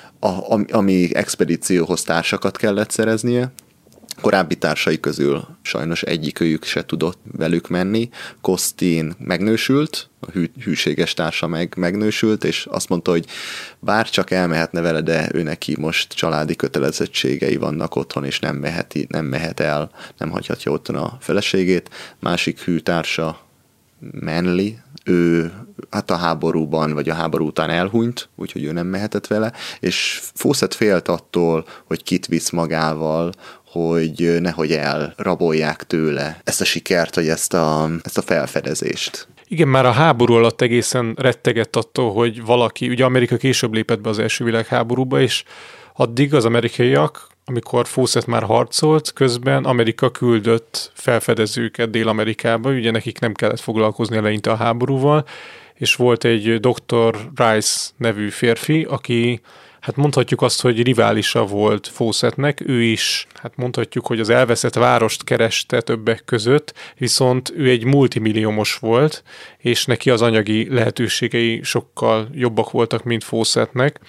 a, ami expedícióhoz társakat kellett szereznie. Korábbi társai közül sajnos egyikőjük se tudott velük menni. Costin megnősült, a hű, hűséges társa meg megnősült, és azt mondta, hogy bár csak elmehetne vele, de ő neki most családi kötelezettségei vannak otthon, és nem, meheti, nem mehet el, nem hagyhatja otthon a feleségét. Másik hű társa, Manly, ő hát a háborúban, vagy a háború után elhunyt, úgyhogy ő nem mehetett vele, és Fawcett félt attól, hogy kit visz magával, hogy nehogy elrabolják tőle ezt a sikert, vagy ezt a, ezt a felfedezést. Igen, már a háború alatt egészen rettegett attól, hogy valaki, ugye Amerika később lépett be az első világháborúba, és addig az amerikaiak, amikor Fawcett már harcolt, közben Amerika küldött felfedezőket Dél-Amerikába, ugye nekik nem kellett foglalkozni eleinte a háborúval, és volt egy doktor Rice nevű férfi, aki, hát mondhatjuk azt, hogy riválisa volt Fawcettnek, ő is, hát mondhatjuk, hogy az elveszett várost kereste többek között, viszont ő egy multimilliómos volt, és neki az anyagi lehetőségei sokkal jobbak voltak, mint Fawcettnek.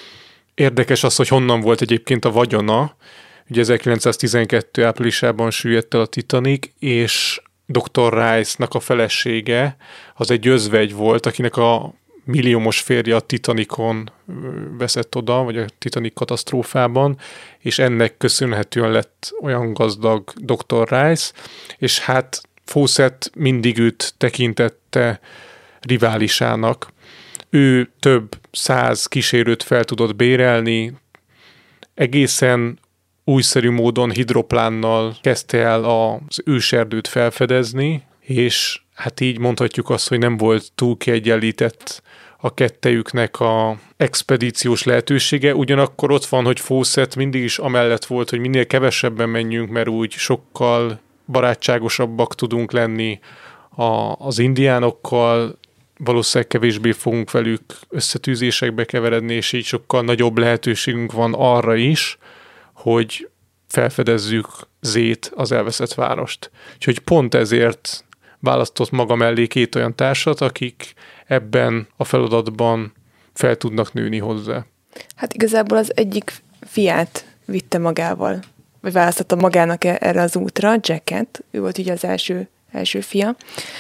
Érdekes az, hogy honnan volt egyébként a vagyona. Ugye ezerkilencszáztizenkettő áprilisában süllyedt el a Titanic, és doktor Rice-nak a felesége az egy özvegy volt, akinek a milliómos férje a Titanicon veszett oda, vagy a Titanic katasztrófában, és ennek köszönhetően lett olyan gazdag doktor Rice, és hát Fawcett mindig őt tekintette riválisának. Ő több száz kísérőt fel tudott bérelni, egészen újszerű módon hidroplánnal kezdte el az őserdőt felfedezni, és hát így mondhatjuk azt, hogy nem volt túl kiegyenlített a kettejüknek a expedíciós lehetősége. Ugyanakkor ott van, hogy Fawcett mindig is amellett volt, hogy minél kevesebben menjünk, mert úgy sokkal barátságosabbak tudunk lenni a, az indiánokkal, valószínűleg kevésbé fogunk velük összetűzésekbe keveredni, és így sokkal nagyobb lehetőségünk van arra is, hogy felfedezzük Zét, az elveszett várost. Úgyhogy pont ezért választott maga mellé két olyan társat, akik ebben a feladatban fel tudnak nőni hozzá. Hát igazából az egyik fiát vitte magával, vagy választotta magának erre az útra, Jacket, ő volt ugye az első, első fia,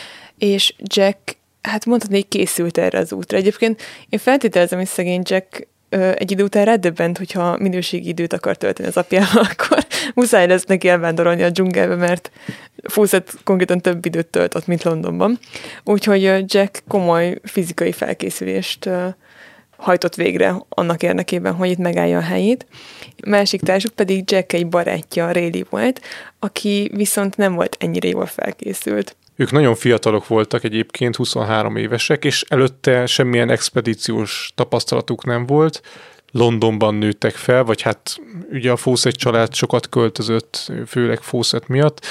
és Jack, hát mondhatni, hogy készült erre az útra. Egyébként én feltételezem, hogy szegény Jack egy idő után rádöbbent, hogyha minőségi időt akar tölteni az apjával, akkor muszáj lesz neki elvándorolni a dzsungelbe, mert Fawcett konkrétan több időt tölt ott, mint Londonban. Úgyhogy Jack komoly fizikai felkészülést hajtott végre annak érdekében, hogy itt megállja a helyét. A másik társuk pedig Jack egy barátja, Rayleigh volt, aki viszont nem volt ennyire jól felkészült. Ők nagyon fiatalok voltak egyébként, huszonhárom évesek, és előtte semmilyen expedíciós tapasztalatuk nem volt. Londonban nőttek fel, vagy hát ugye a Fawcett család sokat költözött, főleg Fawcett miatt,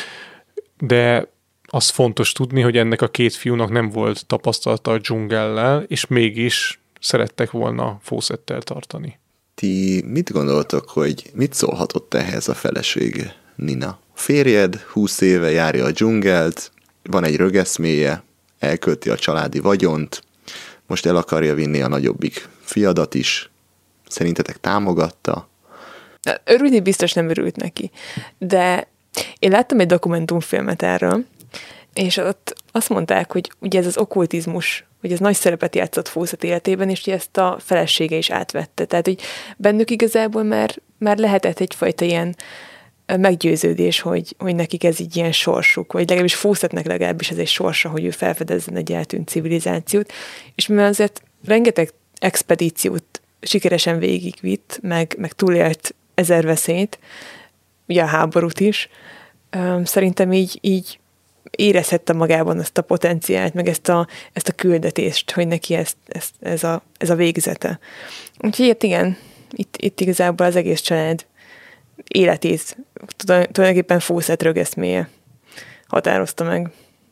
de az fontos tudni, hogy ennek a két fiúnak nem volt tapasztalata a dzsungellel, és mégis szerettek volna Fawcettel tartani. Ti mit gondoltok, hogy mit szólhatott ehhez a felesége, Nina? Férjed húsz éve járja a dzsungelt, van egy rögeszméje, elkölti a családi vagyont, most el akarja vinni a nagyobbik fiadat is. Szerintetek támogatta? Örülni biztos nem örült neki, de én láttam egy dokumentumfilmet erről, és ott azt mondták, hogy ugye ez az okkultizmus, hogy ez nagy szerepet játszott Fawcett életében, és hogy ezt a felesége is átvette. Tehát, hogy bennük igazából már, már lehetett egyfajta ilyen meggyőződés, hogy, hogy nekik ez így ilyen sorsuk, vagy legalábbis Fawcettnek legalábbis ez egy sorsa, hogy ő felfedezzen egy eltűnt civilizációt, és mivel azért rengeteg expedíciót sikeresen végigvitt, meg, meg túlélt ezer veszélyt, ugye a háborút is, szerintem így, így érezhette magában ezt a potenciált, meg ezt a, ezt a küldetést, hogy neki ezt, ezt, ez, a, ez a végzete. Úgyhogy igen, itt, itt igazából az egész család életét tulajdonképpen Fawcett rögeszméje határozta meg.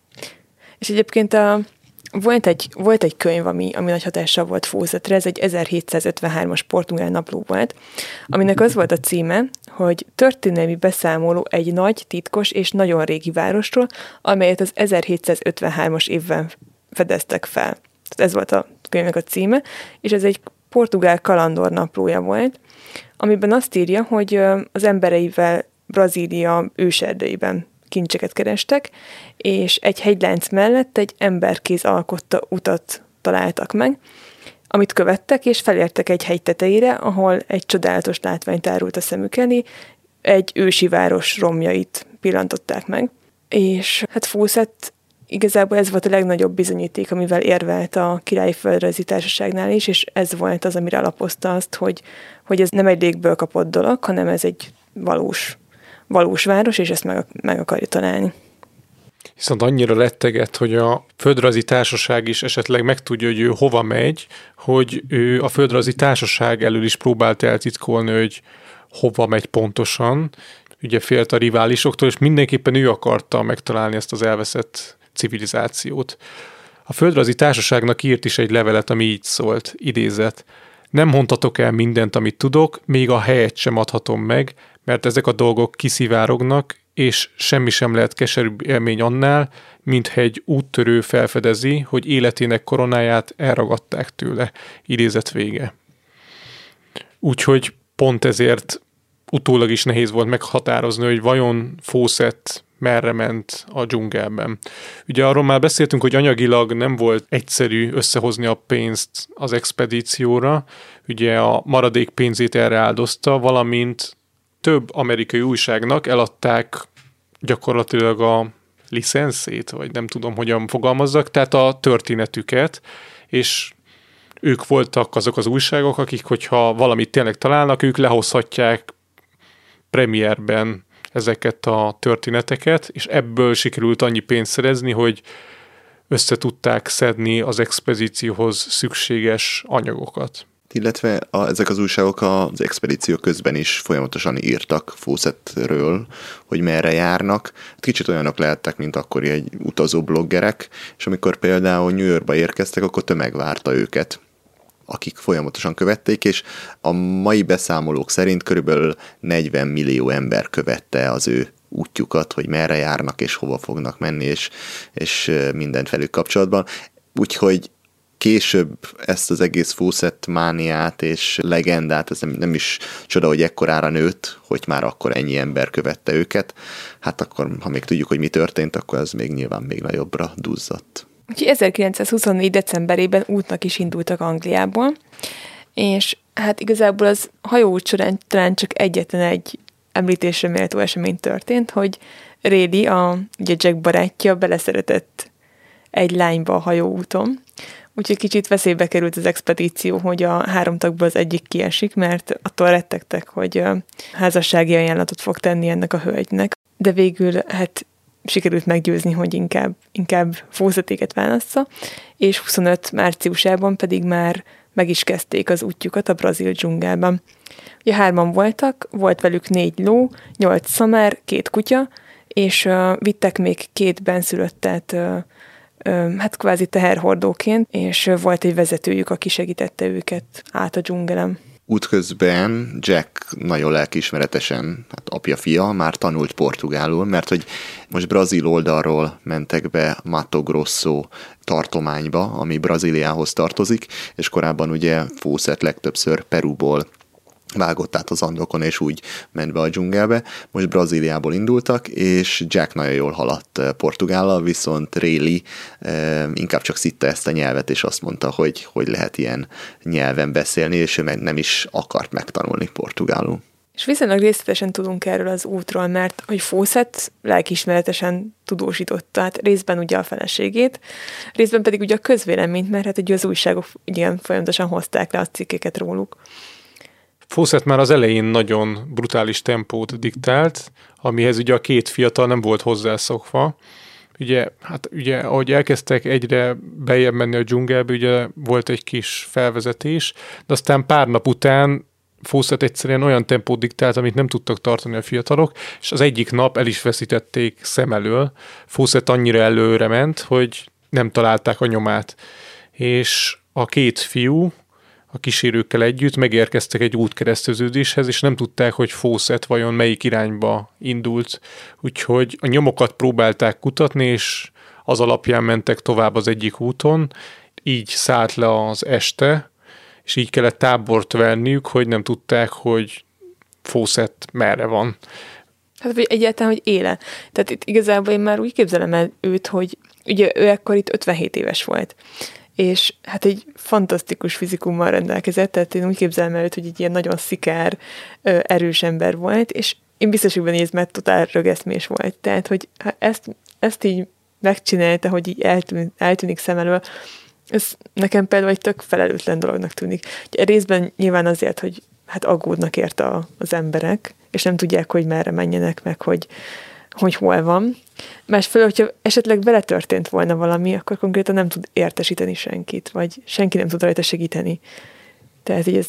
És egyébként a, volt, egy, volt egy könyv, ami, ami nagy hatással volt Fawcettre, ez egy ezerhétszázötvenhármas portugál napló volt, aminek az volt a címe, hogy történelmi beszámoló egy nagy, titkos és nagyon régi városról, amelyet az ezerhétszázötvenhármas évben fedeztek fel. Tehát ez volt a könyvnek a címe, és ez egy portugál kalandor naplója volt, amiben azt írja, hogy az embereivel Brazília őserdeiben kincseket kerestek, és egy hegylánc mellett egy emberkéz alkotta utat találtak meg, amit követtek, és felértek egy hegy tetejére, ahol egy csodálatos látvány tárult a szemük elé, egy ősi város romjait pillantották meg. És hát Fawcett igazából ez volt a legnagyobb bizonyíték, amivel érvelt a Királyi Földrajzi Társaságnál is, és ez volt az, amire alapozta azt, hogy, hogy ez nem egy légből kapott dolog, hanem ez egy valós, valós város, és ezt meg, meg akarja találni. Viszont annyira retteget, hogy a Földrajzi Társaság is esetleg megtudja, hogy ő hova megy, hogy ő a Földrajzi Társaság elől is próbált eltitkolni, hogy hova megy pontosan. Ugye félt a riválisoktól, és mindenképpen ő akarta megtalálni ezt az elveszett civilizációt. A Földrajzi Társaságnak írt is egy levelet, ami így szólt, idézet. Nem mondhatok el mindent, amit tudok, még a helyet sem adhatom meg, mert ezek a dolgok kiszivárognak, és semmi sem lehet keserűbb élmény annál, mintha egy úttörő felfedezi, hogy életének koronáját elragadták tőle. Idézet vége. Úgyhogy pont ezért utólag is nehéz volt meghatározni, hogy vajon Fawcett merre ment a dzsungelben. Ugye arról már beszéltünk, hogy anyagilag nem volt egyszerű összehozni a pénzt az expedícióra, ugye a maradék pénzét erre áldozta, valamint több amerikai újságnak eladták gyakorlatilag a licenszét, vagy nem tudom, hogyan fogalmazzak, tehát a történetüket, és ők voltak azok az újságok, akik, hogyha valamit tényleg találnak, ők lehozhatják premierben ezeket a történeteket, és ebből sikerült annyi pénzt szerezni, hogy össze tudták szedni az expedícióhoz szükséges anyagokat. Illetve a, ezek az újságok az expedíció közben is folyamatosan írtak Fawcettről, hogy merre járnak. Kicsit olyanok lehettek, mint akkori egy utazó bloggerek, és amikor például New Yorkba érkeztek, akkor tömeg várta őket, akik folyamatosan követték, és a mai beszámolók szerint körülbelül negyven millió ember követte az ő útjukat, hogy merre járnak, és hova fognak menni, és, és mindent velük kapcsolatban. Úgyhogy később ezt az egész Fawcett mániát és legendát, ez nem, nem is csoda, hogy ekkorára nőtt, hogy már akkor ennyi ember követte őket. Hát akkor, ha még tudjuk, hogy mi történt, akkor ez még nyilván még nagyobbra duzzadt. Úgyhogy ezerkilencszázhuszonnégy decemberében útnak is indultak Angliából, és hát igazából az hajóút során talán csak egyetlen egy említésre méltó esemény történt, hogy Rayleigh, a ugye Jack barátja, beleszeretett egy lányba a hajóúton, úgyhogy kicsit veszélybe került az expedíció, hogy a három tagból az egyik kiesik, mert attól rettegtek, hogy házassági ajánlatot fog tenni ennek a hölgynek, de végül hát sikerült meggyőzni, hogy inkább, inkább Fawcettéket válassza, és huszonöt márciusában pedig már meg is kezdték az útjukat a brazil dzsungelben. Ugye hárman voltak, volt velük négy ló, nyolc szamár, két kutya, és uh, vittek még két benszülöttet uh, uh, hát kvázi teherhordóként, és uh, volt egy vezetőjük, aki segítette őket át a dzsungelen. Útközben Jack nagyon lelkiismeretesen, hát apja-fia, már tanult portugálul, mert hogy most brazil oldalról mentek be Mato Grosso tartományba, ami Brazíliához tartozik, és korábban ugye Fawcett legtöbbször Perúból vágott át az Andokon, és úgy ment be a dzsungelbe. Most Brazíliából indultak, és Jack nagyon jól haladt portugállal, viszont Rayleigh eh, inkább csak szitta ezt a nyelvet, és azt mondta, hogy hogy lehet ilyen nyelven beszélni, és ő nem is akart megtanulni portugálul. És viszonylag részletesen tudunk erről az útról, mert hogy Fawcett lelkiismeretesen tudósította, hát részben ugye a feleségét, részben pedig ugye a közvéleményt, mert hát ugye az újságok igen folyamatosan hozták le a cikkeket róluk. Fawcett már az elején nagyon brutális tempót diktált, amihez ugye a két fiatal nem volt hozzászokva. Ugye, hát ugye, ahogy elkezdtek egyre beljebb menni a dzsungelbe, ugye volt egy kis felvezetés, de aztán pár nap után Fawcett egyszerűen olyan tempót diktált, amit nem tudtak tartani a fiatalok, és az egyik nap el is veszítették szem elől. Fawcett annyira előre ment, hogy nem találták a nyomát. És a két fiú a kísérőkkel együtt megérkeztek egy útkereszteződéshez, és nem tudták, hogy Fawcett vajon melyik irányba indult. Úgyhogy a nyomokat próbálták kutatni, és az alapján mentek tovább az egyik úton. Így szállt le az este, és így kellett tábort venniük, hogy nem tudták, hogy Fawcett merre van. Hát, vagy egyáltalán, hogy éle. Tehát itt igazából én már úgy képzelem el őt, hogy ugye ő ekkor itt ötvenhét éves volt. És hát egy fantasztikus fizikummal rendelkezett, tehát én úgy képzelem el őt, hogy egy ilyen nagyon szikár, erős ember volt, és én biztos, hogy benne, hogy ez már totál rögeszmés volt. Tehát, hogy ezt, ezt így megcsinálta, hogy így eltűnik, eltűnik szem elől, ez nekem például egy tök felelőtlen dolognak tűnik. Részben nyilván azért, hogy hát aggódnak érte a, az emberek, és nem tudják, hogy merre menjenek, meg hogy, hogy hol van. Másfelől, hogyha esetleg vele történt volna valami, akkor konkrétan nem tud értesíteni senkit, vagy senki nem tud rajta segíteni. Tehát így ez...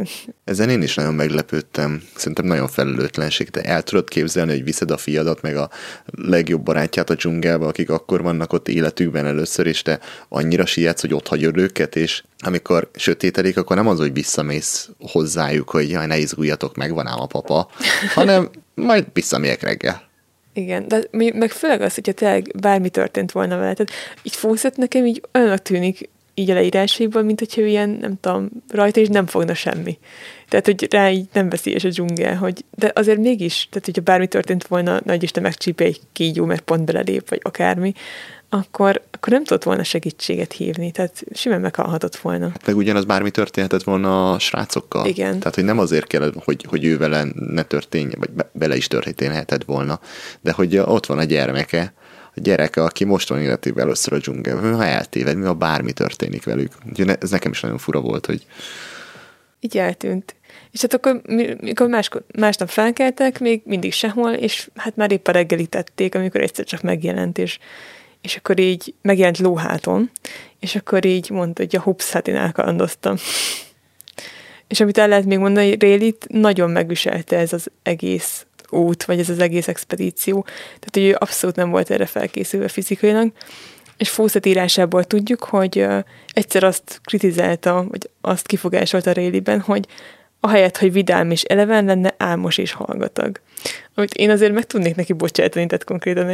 Ezen én is nagyon meglepődtem. Szerintem nagyon felelőtlenség. Te el tudod képzelni, hogy viszed a fiadat, meg a legjobb barátját a dzsungelbe, akik akkor vannak ott életükben először, és te annyira sietsz, hogy ott hagyod őket, és amikor sötétedik, akkor nem az, hogy visszamész hozzájuk, hogy jaj, ne izguljatok meg, van ám a papa, hanem majd visszamegyek reggel. Igen, de meg főleg az, hogyha tényleg bármi történt volna vele. Tehát így Fawcett nekem így olyannak tűnik így a leírásaiból, mint hogyha ő ilyen, nem tudom, rajta is nem fogna semmi. Tehát, hogy rá így nem veszélyes a dzsungel, hogy, de azért mégis, tehát, hogyha bármi történt volna, nagy Isten megcsípje egy kígyó, mert pont belelép, vagy akármi, akkor, akkor nem tudott volna segítséget hívni, tehát simán meghalhatott volna. Meg ugyanaz bármi történhetett volna a srácokkal. Igen. Tehát, hogy nem azért kell, hogy, hogy ő vele ne történje, vagy be, bele is történhetett volna, de hogy ott van a gyermeke, a gyereke, aki most van életében először a dzsungelben, ha eltéved, mi ha bármi történik velük. Úgyhogy ez nekem is nagyon fura volt, hogy így eltűnt. És hát akkor, mikor máskor, másnap felkeltek, még mindig sehol, és hát már épp a reggelítették, amikor egyszer csak megjelent, és, és akkor így megjelent lóháton, és akkor így mondta, hogy a hups, hát én elkalandoztam. És amit el lehet még mondani, Rayleigh nagyon megviselte ez az egész út, vagy ez az egész expedíció. Tehát, hogy ő abszolút nem volt erre felkészülve fizikailag, és Fawcett írásából tudjuk, hogy uh, egyszer azt kritizálta, vagy azt kifogásolta Rayleighben, hogy ahelyett, hogy vidám és eleven lenne, álmos és hallgatag. Amit én azért meg tudnék neki bocsátani, tehát konkrétan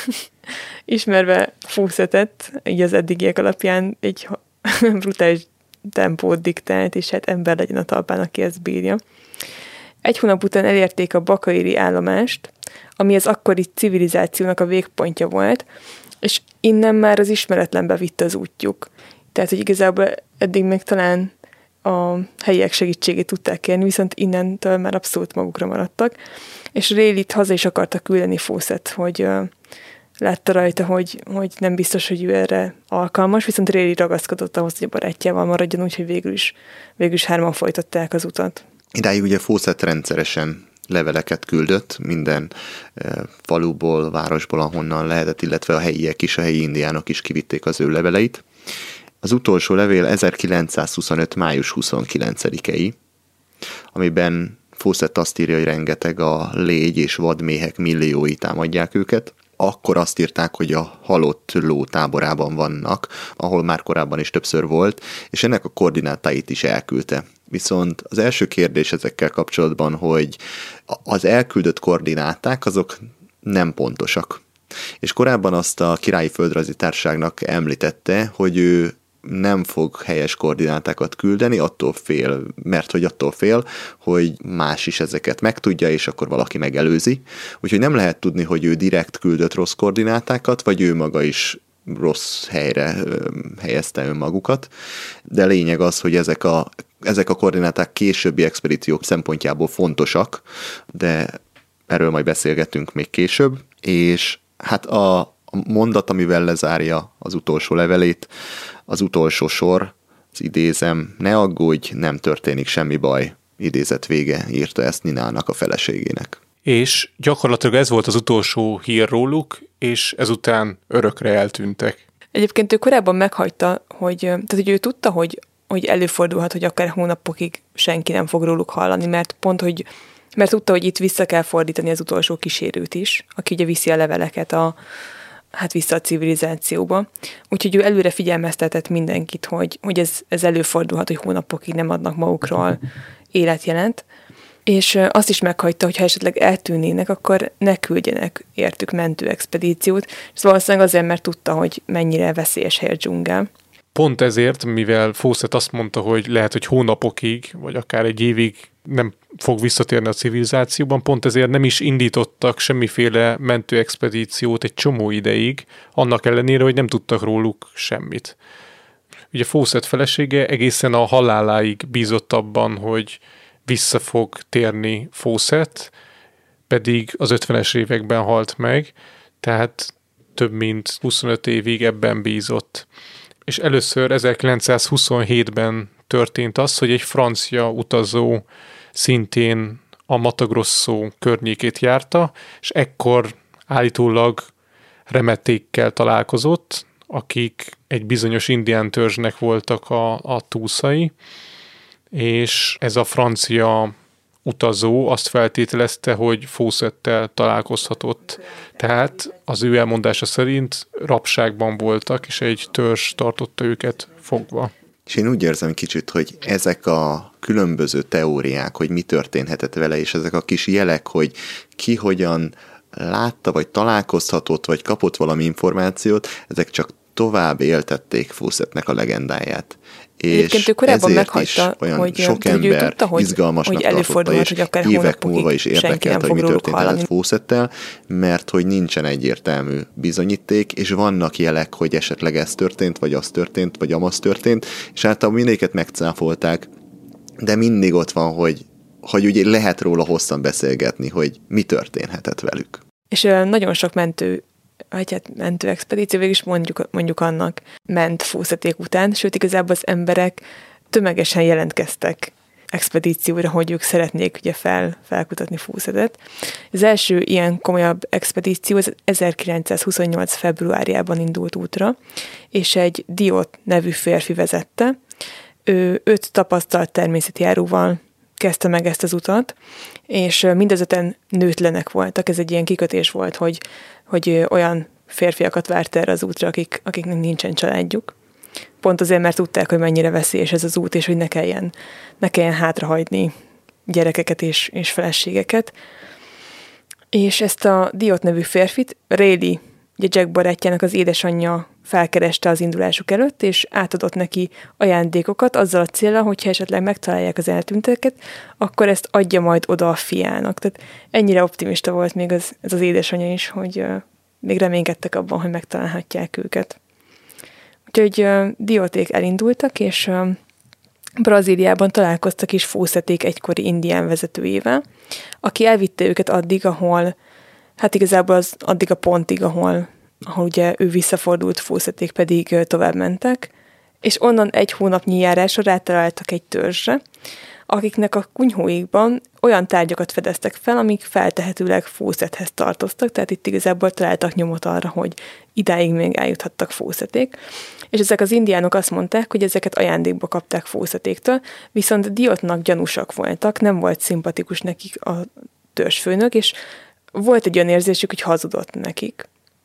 ismerve Fawcettet, így az eddigiek alapján egy brutális tempót diktált, és hát ember legyen a talpán, aki ezt bírja. Egy hónap után elérték a Bakairi állomást, ami az akkori civilizációnak a végpontja volt, és innen már az ismeretlenbe vitte az útjuk. Tehát, hogy igazából eddig még talán a helyiek segítségét tudták kérni, viszont innentől már abszolút magukra maradtak, és Rayleigh haza is akarta küldeni Fawcett, hogy uh, látta rajta, hogy, hogy nem biztos, hogy ő erre alkalmas, viszont Rayleigh ragaszkodott ahhoz, hogy a barátjával maradjon, úgyhogy végül is, végül is hárman folytatták az utat. Idáig ugye Fawcett rendszeresen leveleket küldött minden e, faluból, városból, ahonnan lehetett, illetve a helyiek is, a helyi indiánok is kivitték az ő leveleit. Az utolsó levél ezerkilencszázhuszonöt. május huszonkilencedikei, amiben Fawcett azt írja, hogy rengeteg a légy és vadméhek milliói támadják őket. Akkor azt írták, hogy a halott ló táborában vannak, ahol már korábban is többször volt, és ennek a koordinátáit is elküldte. Viszont az első kérdés ezekkel kapcsolatban, hogy az elküldött koordináták azok nem pontosak. És korábban azt a Királyi Földrajzi Társaságnak említette, hogy ő nem fog helyes koordinátákat küldeni, attól fél, mert hogy attól fél, hogy más is ezeket megtudja, és akkor valaki megelőzi. Úgyhogy nem lehet tudni, hogy ő direkt küldött rossz koordinátákat, vagy ő maga is rossz helyre helyezte önmagukat, de lényeg az, hogy ezek a, ezek a koordináták későbbi expedíciók szempontjából fontosak, de erről majd beszélgetünk még később, és hát a, a mondat, amivel lezárja az utolsó levelét, az utolsó sor, az idézem, ne aggódj, nem történik semmi baj, idézet vége, írta ezt Ninának, a feleségének. És gyakorlatilag ez volt az utolsó hír róluk, és ezután örökre eltűntek. Egyébként ő korábban meghagyta, hogy, tehát, hogy ő tudta, hogy, hogy előfordulhat, hogy akár hónapokig senki nem fog róluk hallani, mert pont, hogy mert tudta, hogy itt vissza kell fordítani az utolsó kísérőt is, aki ugye viszi a leveleket a, hát vissza a civilizációba. Úgyhogy ő előre figyelmeztetett mindenkit, hogy, hogy ez, ez előfordulhat, hogy hónapokig nem adnak magukról életjelent. És azt is meghagyta, hogy ha esetleg eltűnnének, akkor ne küldjenek értük mentőexpedíciót, és valószínűleg azért, mert tudta, hogy mennyire veszélyes hely a dzsungel. Pont ezért, mivel Fawcett azt mondta, hogy lehet, hogy hónapokig, vagy akár egy évig nem fog visszatérni a civilizációban, pont ezért nem is indítottak semmiféle mentőexpedíciót egy csomó ideig, annak ellenére, hogy nem tudtak róluk semmit. Ugye Fawcett felesége egészen a haláláig bízott abban, hogy vissza fog térni Fawcett, pedig az ötvenes években halt meg, tehát több mint huszonöt évig ebben bízott. És először ezerkilencszázhuszonhétben történt az, hogy egy francia utazó szintén a Mata Grosso környékét járta, és ekkor állítólag remetékkel találkozott, akik egy bizonyos indián törzsnek voltak a, a túszai, és ez a francia utazó azt feltételezte, hogy Fawcettel találkozhatott. Tehát az ő elmondása szerint rabságban voltak, és egy törzs tartotta őket fogva. És én úgy érzem kicsit, hogy ezek a különböző teóriák, hogy mi történhetett vele, és ezek a kis jelek, hogy ki hogyan látta, vagy találkozhatott, vagy kapott valami információt, ezek csak tovább éltették Fawcettnek a legendáját. És ő korábban ezért meghagyta, is olyan hogy, sok hogy ember tudta, hogy, izgalmasnak hogy tartotta, és hogy akár évek múlva is érdekelte, hogy mi történt hallani. Fawcettel, mert hogy nincsen egyértelmű bizonyíték, és vannak jelek, hogy esetleg ez történt, vagy az történt, vagy amaz történt, és általában mindéket megcáfolták, de mindig ott van, hogy, hogy ugye lehet róla hosszan beszélgetni, hogy mi történhetett velük. És nagyon sok mentő vagy hát mentőexpedíció, végül is mondjuk, mondjuk annak ment Fawcették után, sőt igazából az emberek tömegesen jelentkeztek expedícióra, hogy ők szeretnék ugye fel, felkutatni Fawcettet. Az első ilyen komolyabb expedíció az ezerkilencszázhuszonnyolc februárjában indult útra, és egy Diot nevű férfi vezette. Ő öt tapasztalt természetjáróval kezdte meg ezt az utat, és mindezöten nőtlenek voltak. Ez egy ilyen kikötés volt, hogy, hogy olyan férfiakat várt erre az útra, akik, akiknek nincsen családjuk. Pont azért, mert tudták, hogy mennyire veszélyes ez az út, és hogy ne kelljen, ne kelljen hátrahagyni gyerekeket és, és feleségeket. És ezt a Diot nevű férfit Rayleigh, ugye Jack barátjának az édesanyja felkereste az indulásuk előtt, és átadott neki ajándékokat azzal a céllal, hogyha esetleg megtalálják az eltűnteket, akkor ezt adja majd oda a fiának. Tehát ennyire optimista volt még az, ez az édesanyja is, hogy uh, még reménykedtek abban, hogy megtalálhatják őket. Úgyhogy uh, Dioték elindultak, és uh, Brazíliában találkoztak is Fawcették egykori indián vezetőjével, aki elvitte őket addig, ahol, hát igazából az addig a pontig, ahol, ahol ugye ő visszafordult, Fawcették pedig uh, tovább mentek, és onnan egy hónapnyi járásra rátaláltak egy törzsre, akiknek a kunyhóikban olyan tárgyakat fedeztek fel, amik feltehetőleg Fawcetthez tartoztak, tehát itt igazából találtak nyomot arra, hogy idáig még eljuthattak Fawcették. És ezek az indiánok azt mondták, hogy ezeket ajándékba kapták Fawcettéktől, viszont Diotnak gyanúsak voltak, nem volt szimpatikus nekik a törzsfőnök, és volt egy olyan érzésük, hogy hazudott nekik.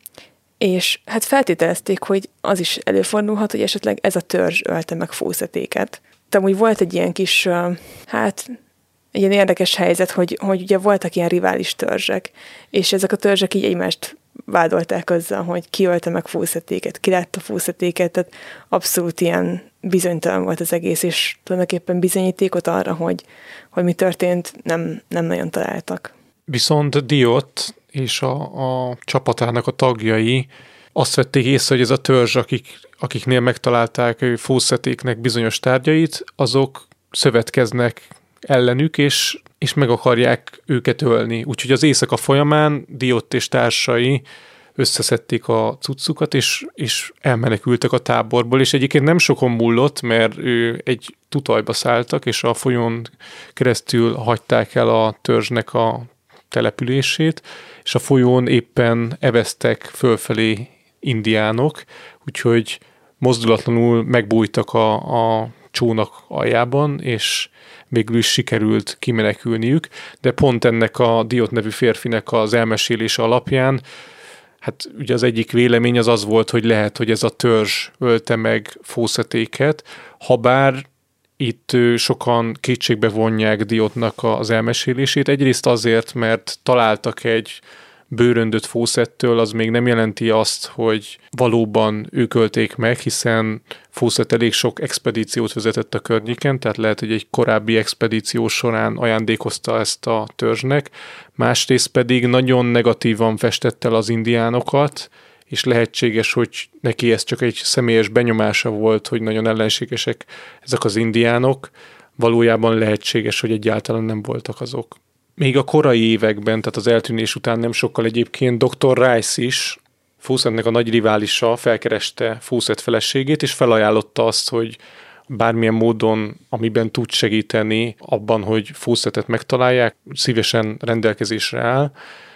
És hát feltételezték, hogy az is előfordulhat, hogy esetleg ez a törzs ölte meg Fawcettéket. De amúgy volt egy ilyen kis, hát egy ilyen érdekes helyzet, hogy, hogy ugye voltak ilyen rivális törzsek, és ezek a törzsek így egymást vádolták azzal, hogy ki ölte meg Fawcettéket, ki látta Fawcettéket, tehát abszolút ilyen bizonytalan volt az egész, és tulajdonképpen bizonyítékot arra, hogy, hogy mi történt, nem, nem nagyon találtak. Viszont Diot és a, a csapatának a tagjai azt vették észre, hogy ez a törzs, akik, akiknél megtalálták Fawcettéknek bizonyos tárgyait, azok szövetkeznek ellenük, és, és meg akarják őket ölni. Úgyhogy az éjszaka folyamán Diot és társai összeszedték a cuccukat, és, és elmenekültek a táborból, és egyébként nem sokon múlott, mert ő egy tutajba szálltak, és a folyón keresztül hagyták el a törzsnek a települését, és a folyón éppen eveztek fölfelé indiánok, úgyhogy mozdulatlanul megbújtak a, a csónak aljában, és végül is sikerült kimenekülniük, de pont ennek a Diot nevű férfinek az elmesélése alapján, hát ugye az egyik vélemény az az volt, hogy lehet, hogy ez a törzs ölte meg Fawcettéket, habár itt sokan kétségbe vonják Diotnak az elmesélését. Egyrészt azért, mert találtak egy bőröndöt Fawcettől, az még nem jelenti azt, hogy valóban ők ölték meg, hiszen Fawcett elég sok expedíciót vezetett a környéken, tehát lehet, hogy egy korábbi expedíció során ajándékozta ezt a törzsnek. Másrészt pedig nagyon negatívan festette el az indiánokat, és lehetséges, hogy neki ez csak egy személyes benyomása volt, hogy nagyon ellenségesek ezek az indiánok. Valójában lehetséges, hogy egyáltalán nem voltak azok. Még a korai években, tehát az eltűnés után nem sokkal egyébként doktor Rice is, Fawcettnek a nagy riválisa, felkereste Fawcett feleségét, és felajánlotta azt, hogy bármilyen módon, amiben tud segíteni abban, hogy Fawcettet megtalálják, szívesen rendelkezésre áll,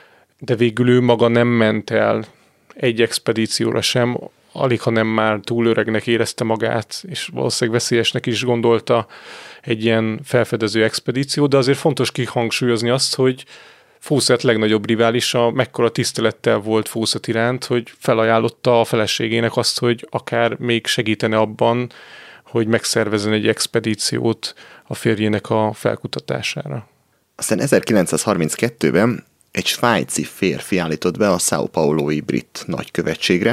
de végül ő maga nem ment el egy expedícióra sem, alig, hanem már túl öregnek érezte magát, és valószínűleg veszélyesnek is gondolta egy ilyen felfedező expedíció, de azért fontos kihangsúlyozni azt, hogy Fawcett legnagyobb riválisa mekkora tisztelettel volt Fawcett iránt, hogy felajánlotta a feleségének azt, hogy akár még segítene abban, hogy megszervezzen egy expedíciót a férjének a felkutatására. Aztán ezerkilencszázharminckettőben egy svájci férfi állított be a São Paulo-i brit nagykövetségre,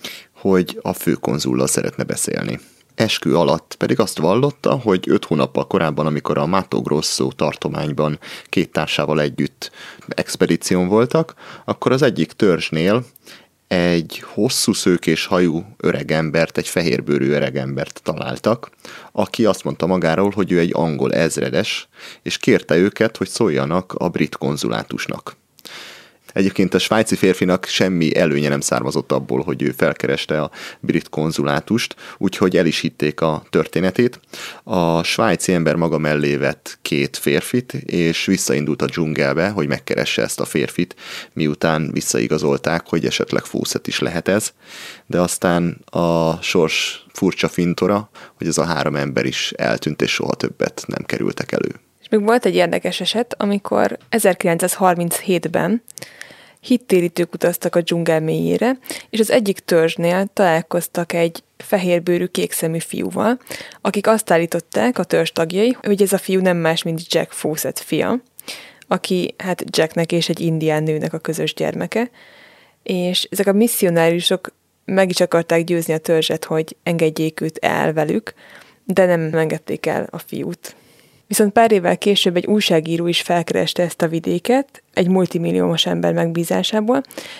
hogy a főkonzullal szeretne beszélni. Eskü alatt pedig azt vallotta, hogy öt hónappal korábban, amikor a Mato Grosso tartományban két társával együtt expedíción voltak, akkor az egyik törzsnél egy hosszú szőkés hajú öregembert, egy fehérbőrű öregembert találtak, aki azt mondta magáról, hogy ő egy angol ezredes, és kérte őket, hogy szóljanak a brit konzulátusnak. Egyébként a svájci férfinak semmi előnye nem származott abból, hogy ő felkereste a brit konzulátust, úgyhogy el is hitték a történetét. A svájci ember maga mellé vett két férfit, és visszaindult a dzsungelbe, hogy megkeresse ezt a férfit, miután visszaigazolták, hogy esetleg Fawcett is lehet ez, de aztán a sors furcsa fintora, hogy ez a három ember is eltűnt, és soha többet nem kerültek elő. És még volt egy érdekes eset, amikor ezerkilencszázharminchétben hittérítők utaztak a dzsungel mélyére, és az egyik törzsnél találkoztak egy fehérbőrű, kékszemű fiúval, akik azt állították, a törzs tagjai, hogy ez a fiú nem más, mint Jack Fawcett fia, aki hát Jacknek és egy indián nőnek a közös gyermeke, és ezek a misszionáriusok meg is akarták győzni a törzset, hogy engedjék őt el velük, de nem engedték el a fiút. Viszont pár évvel később egy újságíró is felkereste ezt a vidéket, egy multimilliómos ember megbízásából,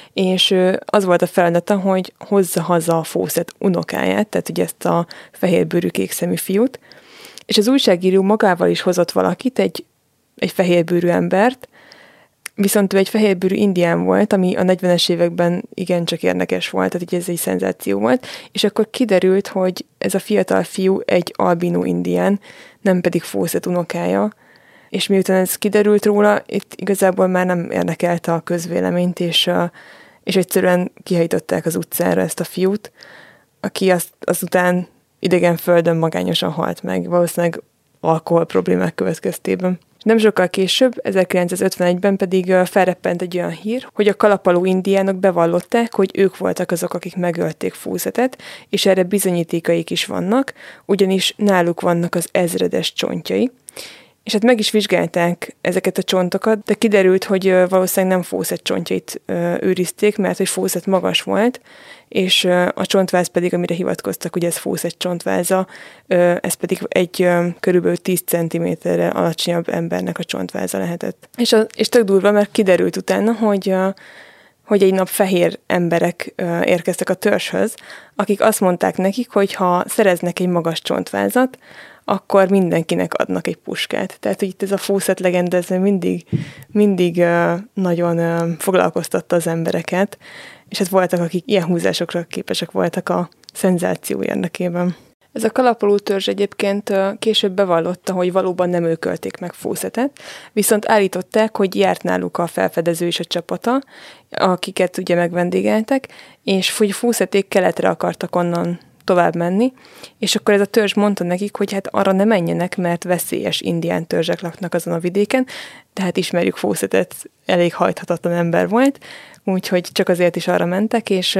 és az volt a feladata, hogy hozza haza a Fawcett unokáját, tehát ugye ezt a fehérbőrű, kékszemű fiút, és az újságíró magával is hozott valakit, egy, egy fehérbőrű embert, viszont ő egy fehérbőrű indián volt, ami a negyvenes években igencsak érdekes volt, tehát így ez egy szenzáció volt, és akkor kiderült, hogy ez a fiatal fiú egy albinó indián, nem pedig Fawcett unokája, és miután ez kiderült róla, itt igazából már nem érdekelte a közvéleményt, és, és egyszerűen kihajtották az utcára ezt a fiút, aki azt, azután idegen földön magányosan halt meg, valószínűleg alkohol problémák következtében. Nem sokkal később, ezerkilencszázötvenegyben pedig felreppent egy olyan hír, hogy a kalapaló indiánok bevallották, hogy ők voltak azok, akik megölték Fawcettet, és erre bizonyítékaik is vannak, ugyanis náluk vannak az ezredes csontjai. És hát meg is vizsgálták ezeket a csontokat, de kiderült, hogy valószínűleg nem Fawcett csontjait őrizték, mert hogy Fawcett magas volt, és a csontváz pedig, amire hivatkoztak, ugye ez Fawcett csontváza, ez pedig egy körülbelül tíz centiméterre alacsonyabb embernek a csontváza lehetett. És, a, és tök durva, mert kiderült utána, hogy, hogy egy nap fehér emberek érkeztek a törzshöz, akik azt mondták nekik, hogy ha szereznek egy magas csontvázat, akkor mindenkinek adnak egy puskát. Tehát, hogy itt ez a Fawcett legenda, ez mindig, mindig uh, nagyon uh, foglalkoztatta az embereket, és hát voltak, akik ilyen húzásokra képesek voltak a szenzáció érdekében. Ez a kalapoló törzs egyébként uh, később bevallotta, hogy valóban nem ők ölték meg Fawcettet, viszont állították, hogy járt náluk a felfedező és a csapata, akiket ugye megvendégeltek, és hogy Fawcették keletre akartak onnan tovább menni, és akkor ez a törzs mondta nekik, hogy hát arra ne menjenek, mert veszélyes indián törzsek laknak azon a vidéken, tehát ismerjük Fawcettet, elég hajthatatlan ember volt, úgyhogy csak azért is arra mentek, és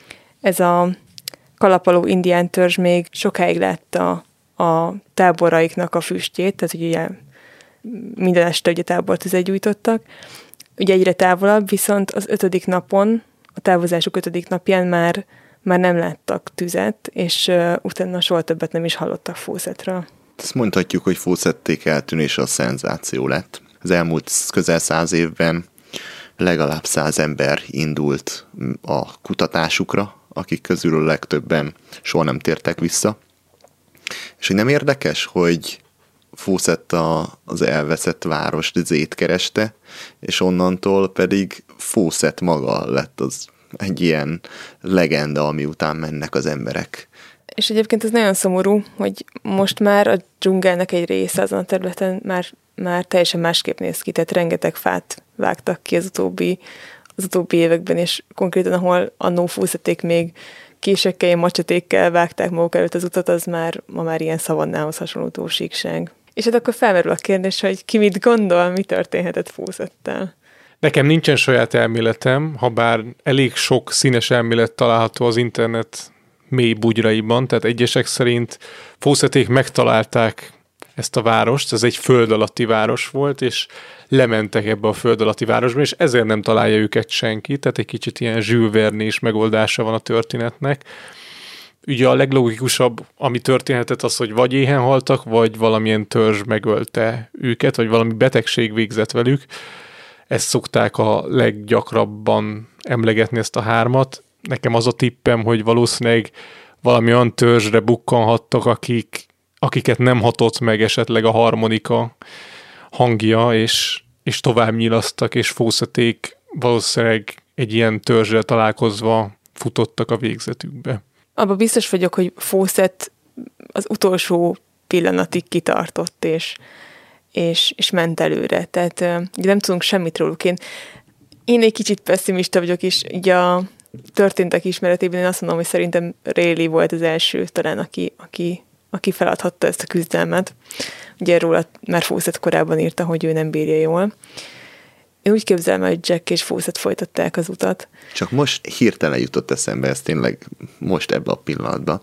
ez a kalapaló indián törzs még sokáig látta a táboraiknak a füstjét, tehát ugye minden este ugye tábortüzet gyújtottak, ugye egyre távolabb, viszont az ötödik napon, a távozásuk ötödik napján már már nem láttak tüzet, és uh, utána soha többet nem is hallottak Fawcettről. Ezt mondhatjuk, hogy Fawcették eltűnése a szenzáció lett. Az elmúlt közel száz évben legalább száz ember indult a kutatásukra, akik közül a legtöbben soha nem tértek vissza. És hogy nem érdekes, hogy Fawcett az elveszett várost Zét kereste, és onnantól pedig Fawcett maga lett az egy ilyen legenda, ami után mennek az emberek. És egyébként ez nagyon szomorú, hogy most már a dzsungelnek egy része azon a területen már, már teljesen másképp néz ki, tehát rengeteg fát vágtak ki az utóbbi, az utóbbi években, és konkrétan, ahol annó Fawcették még késekkel, macsatékkel vágták maguk előtt az utat, az már ma már ilyen szavannához hasonló síkság. És hát akkor felmerül a kérdés, hogy ki mit gondol, mi történhetett Fawcettel. Nekem nincsen saját elméletem, ha bár elég sok színes elmélet található az internet mély bugyraiban, tehát egyesek szerint Fawcették megtalálták ezt a várost, ez egy föld alatti város volt, és lementek ebbe a föld alatti városba, és ezért nem találja őket senki, tehát egy kicsit ilyen Jules Verne-s megoldása van a történetnek. Ugye a leglogikusabb, ami történhetett az, hogy vagy éhen haltak, vagy valamilyen törzs megölte őket, vagy valami betegség végzett velük. Ezt szokták a leggyakrabban emlegetni, ezt a hármat. Nekem az a tippem, hogy valószínűleg valami olyan törzsre bukkanhattak, akik, akiket nem hatott meg esetleg a harmonika hangja, és, és tovább nyilasztak, és Fawcették valószínűleg egy ilyen törzsel találkozva futottak a végzetükbe. Abba biztos vagyok, hogy Fawcett az utolsó pillanatig kitartott, és, és, és ment előre. Tehát ugye nem tudunk semmit róluk. Én, én egy kicsit pessimista vagyok, és ugye a történtek ismeretében én azt mondom, hogy szerintem Rayleigh volt az első talán, aki, aki, aki feladhatta ezt a küzdelmet. Ugye róla már Fawcett korábban írta, hogy ő nem bírja jól. Én úgy képzelem, hogy Jack és Fawcett folytatták az utat. Csak most hirtelen jutott eszembe, ez tényleg most ebbe a pillanatban.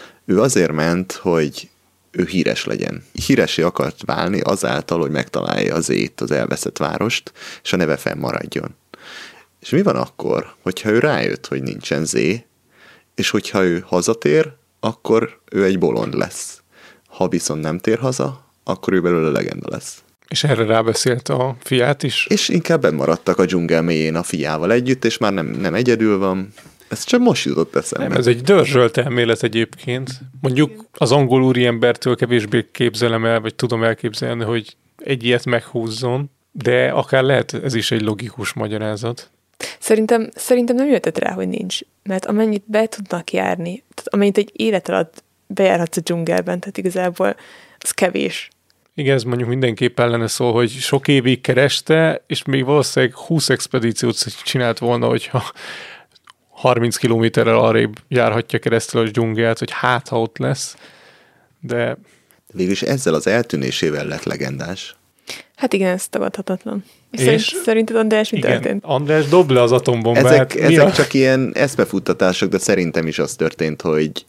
Ő azért ment, hogy ő híres legyen. Híressé akart válni azáltal, hogy megtalálja az Zét, az elveszett várost, és a neve fennmaradjon. És mi van akkor, hogyha ő rájött, hogy nincsen Zé, és hogyha ő hazatér, akkor ő egy bolond lesz. Ha viszont nem tér haza, akkor ő belőle legenda lesz. És erre rábeszélt a fiát is? És inkább bennmaradtak a dzsungel mélyén a fiával együtt, és már nem, nem egyedül van. Ez csak most jutott eszembe. Nem, ez egy dörzsölt elmélet egyébként. Mondjuk az angol úriembertől kevésbé képzelem el, vagy tudom elképzelni, hogy egy ilyet meghúzzon, de akár lehet ez is egy logikus magyarázat. Szerintem, szerintem nem jöhetett rá, hogy nincs. Mert amennyit be tudnak járni, tehát amennyit egy élet alatt bejárhatsz a dzsungelben, tehát igazából az kevés. Igen, ez mondjuk mindenképp ellene szól, hogy sok évig kereste, és még valószínűleg húsz expedíciót csinált volna, hogyha harminc kilométerrel arrébb járhatja keresztül a dzsungelt, hogy hát, ha ott lesz. De... Végülis ezzel az eltűnésével lett legendás. Hát igen, ez tagadhatatlan. És, és szerint, szerinted, András, mi igen, történt? András, dob le az atombombát. Ezek, ezek a... csak ilyen eszmefuttatások, de szerintem is az történt, hogy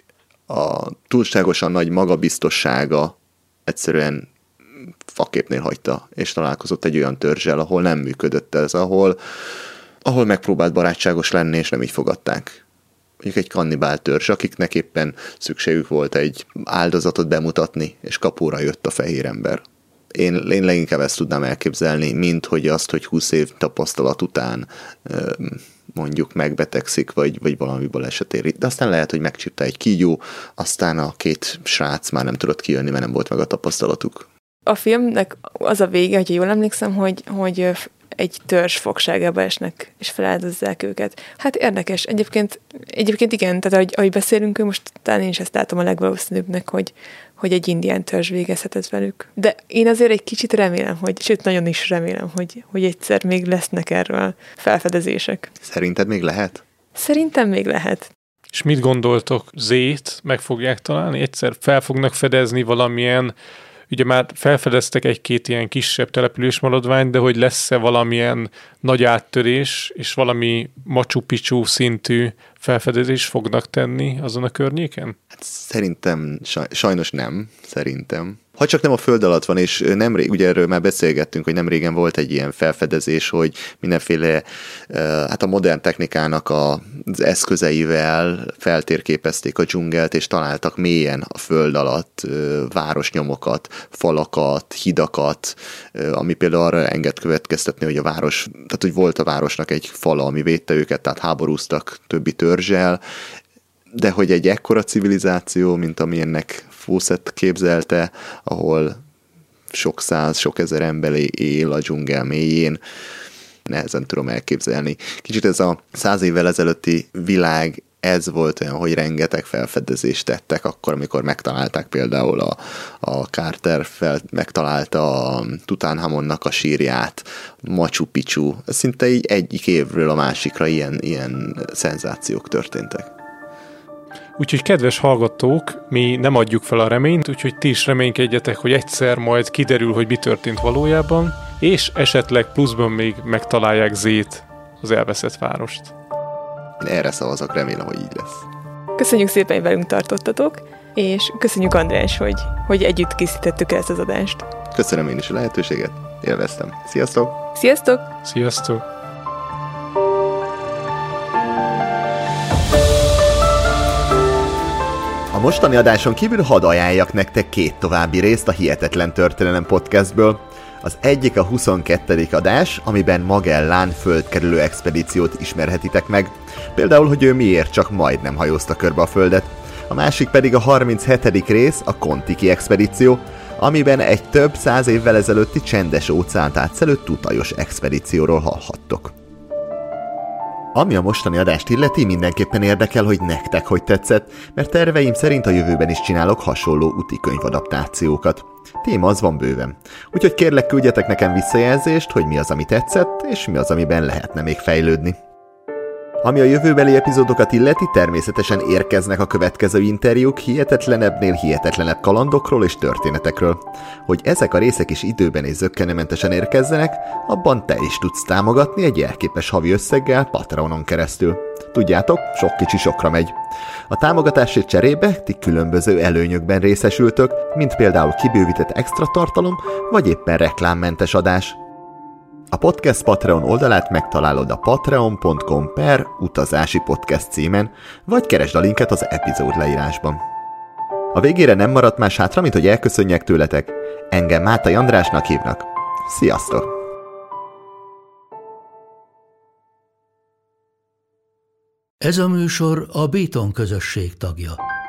a túlságosan nagy magabiztossága egyszerűen faképnél hagyta, és találkozott egy olyan törzsel, ahol nem működött ez, ahol, ahol megpróbált barátságos lenni, és nem így fogadták. Mondjuk egy kannibál törzs, akiknek éppen szükségük volt egy áldozatot bemutatni, és kapóra jött a fehér ember. Én, én leginkább ezt tudnám elképzelni, mint hogy azt, hogy húsz év tapasztalat után mondjuk megbetegszik, vagy, vagy valami baleset éri. De aztán lehet, hogy megcsípte egy kígyó, aztán a két srác már nem tudott kijönni, mert nem volt meg a tapasztalatuk. A filmnek az a vége, hogyha jól emlékszem, hogy, hogy egy törzs fogságába esnek, és feláldozzák őket. Hát érdekes. Egyébként, egyébként igen, tehát ahogy, ahogy beszélünk, most talán én is ezt látom a legvalószínűbbnek, hogy, hogy egy indián törzs végezhetett velük. De én azért egy kicsit remélem, hogy, sőt, nagyon is remélem, hogy, hogy egyszer még lesznek erről felfedezések. Szerinted még lehet? Szerintem még lehet. És mit gondoltok? Zét meg fogják találni? Egyszer fel fognak fedezni valamilyen. Ugye már felfedeztek egy-két ilyen kisebb településmaradványt, de hogy lesz-e valamilyen nagy áttörés, és valami Machu Picchu szintű felfedezés fognak tenni azon a környéken? Hát szerintem, sajnos nem, szerintem. Ha csak nem a föld alatt van, és nemrég, ugye erről már beszélgettünk, hogy nem régen volt egy ilyen felfedezés, hogy mindenféle, hát a modern technikának az eszközeivel feltérképezték a dzsungelt, és találtak mélyen a föld alatt városnyomokat, falakat, hidakat, ami például arra enged következtetni, hogy a város, tehát hogy volt a városnak egy fala, ami védte őket, tehát háborúztak többi törzsel, de hogy egy ekkora civilizáció, mint amilyennek Fawcett képzelte, ahol sok száz, sok ezer ember él a dzsungel mélyén, nehezen tudom elképzelni. Kicsit ez a száz évvel ezelőtti világ, ez volt olyan, hogy rengeteg felfedezést tettek akkor, amikor megtalálták például a, a Carter fel, megtalálta a Tutanchamonnak a sírját, Machu Picchu. Szinte így egyik évről a másikra ilyen, ilyen szenzációk történtek. Úgyhogy kedves hallgatók, mi nem adjuk fel a reményt, úgyhogy ti is reménykedjetek, hogy egyszer majd kiderül, hogy mi történt valójában, és esetleg pluszban még megtalálják Zét, az elveszett várost. Én erre szavazok, remélem, hogy így lesz. Köszönjük szépen, hogy velünk tartottatok, és köszönjük, András, hogy, hogy együtt készítettük ezt az adást. Köszönöm én is a lehetőséget, élveztem. Sziasztok! Sziasztok! Sziasztok! A mostani adáson kívül hadd ajánljak nektek két további részt a Hihetetlen Történelem podcastből. Az egyik a huszonkettedik adás, amiben Magellán földkerülő expedíciót ismerhetitek meg. Például, hogy ő miért csak majdnem hajózta körbe a földet. A másik pedig a harminchetedik rész, a Kon-Tiki expedíció, amiben egy több száz évvel ezelőtti csendes óceánt átszelő tutajos expedícióról hallhattok. Ami a mostani adást illeti, mindenképpen érdekel, hogy nektek hogy tetszett, mert terveim szerint a jövőben is csinálok hasonló úti könyvadaptációkat. Téma az van bőven. Úgyhogy kérlek, küldjetek nekem visszajelzést, hogy mi az, ami tetszett, és mi az, amiben lehetne még fejlődni. Ami a jövőbeli epizódokat illeti, természetesen érkeznek a következő interjúk hihetetlenebbnél hihetetlenebb kalandokról és történetekről. Hogy ezek a részek is időben és zökkenőmentesen érkezzenek, abban te is tudsz támogatni egy jelképes havi összeggel Patreonon keresztül. Tudjátok, sok kicsi sokra megy. A támogatásért cserébe ti különböző előnyökben részesültök, mint például kibővített extra tartalom, vagy éppen reklámmentes adás. A podcast Patreon oldalát megtalálod a patreon pont com per utazási podcast címen, vagy keresd a linket az epizód leírásban. A végére nem maradt más hátra, mint hogy elköszönjek tőletek. Engem Mátai Andrásnak hívnak. Sziasztok! Ez a műsor a Béton közösség tagja.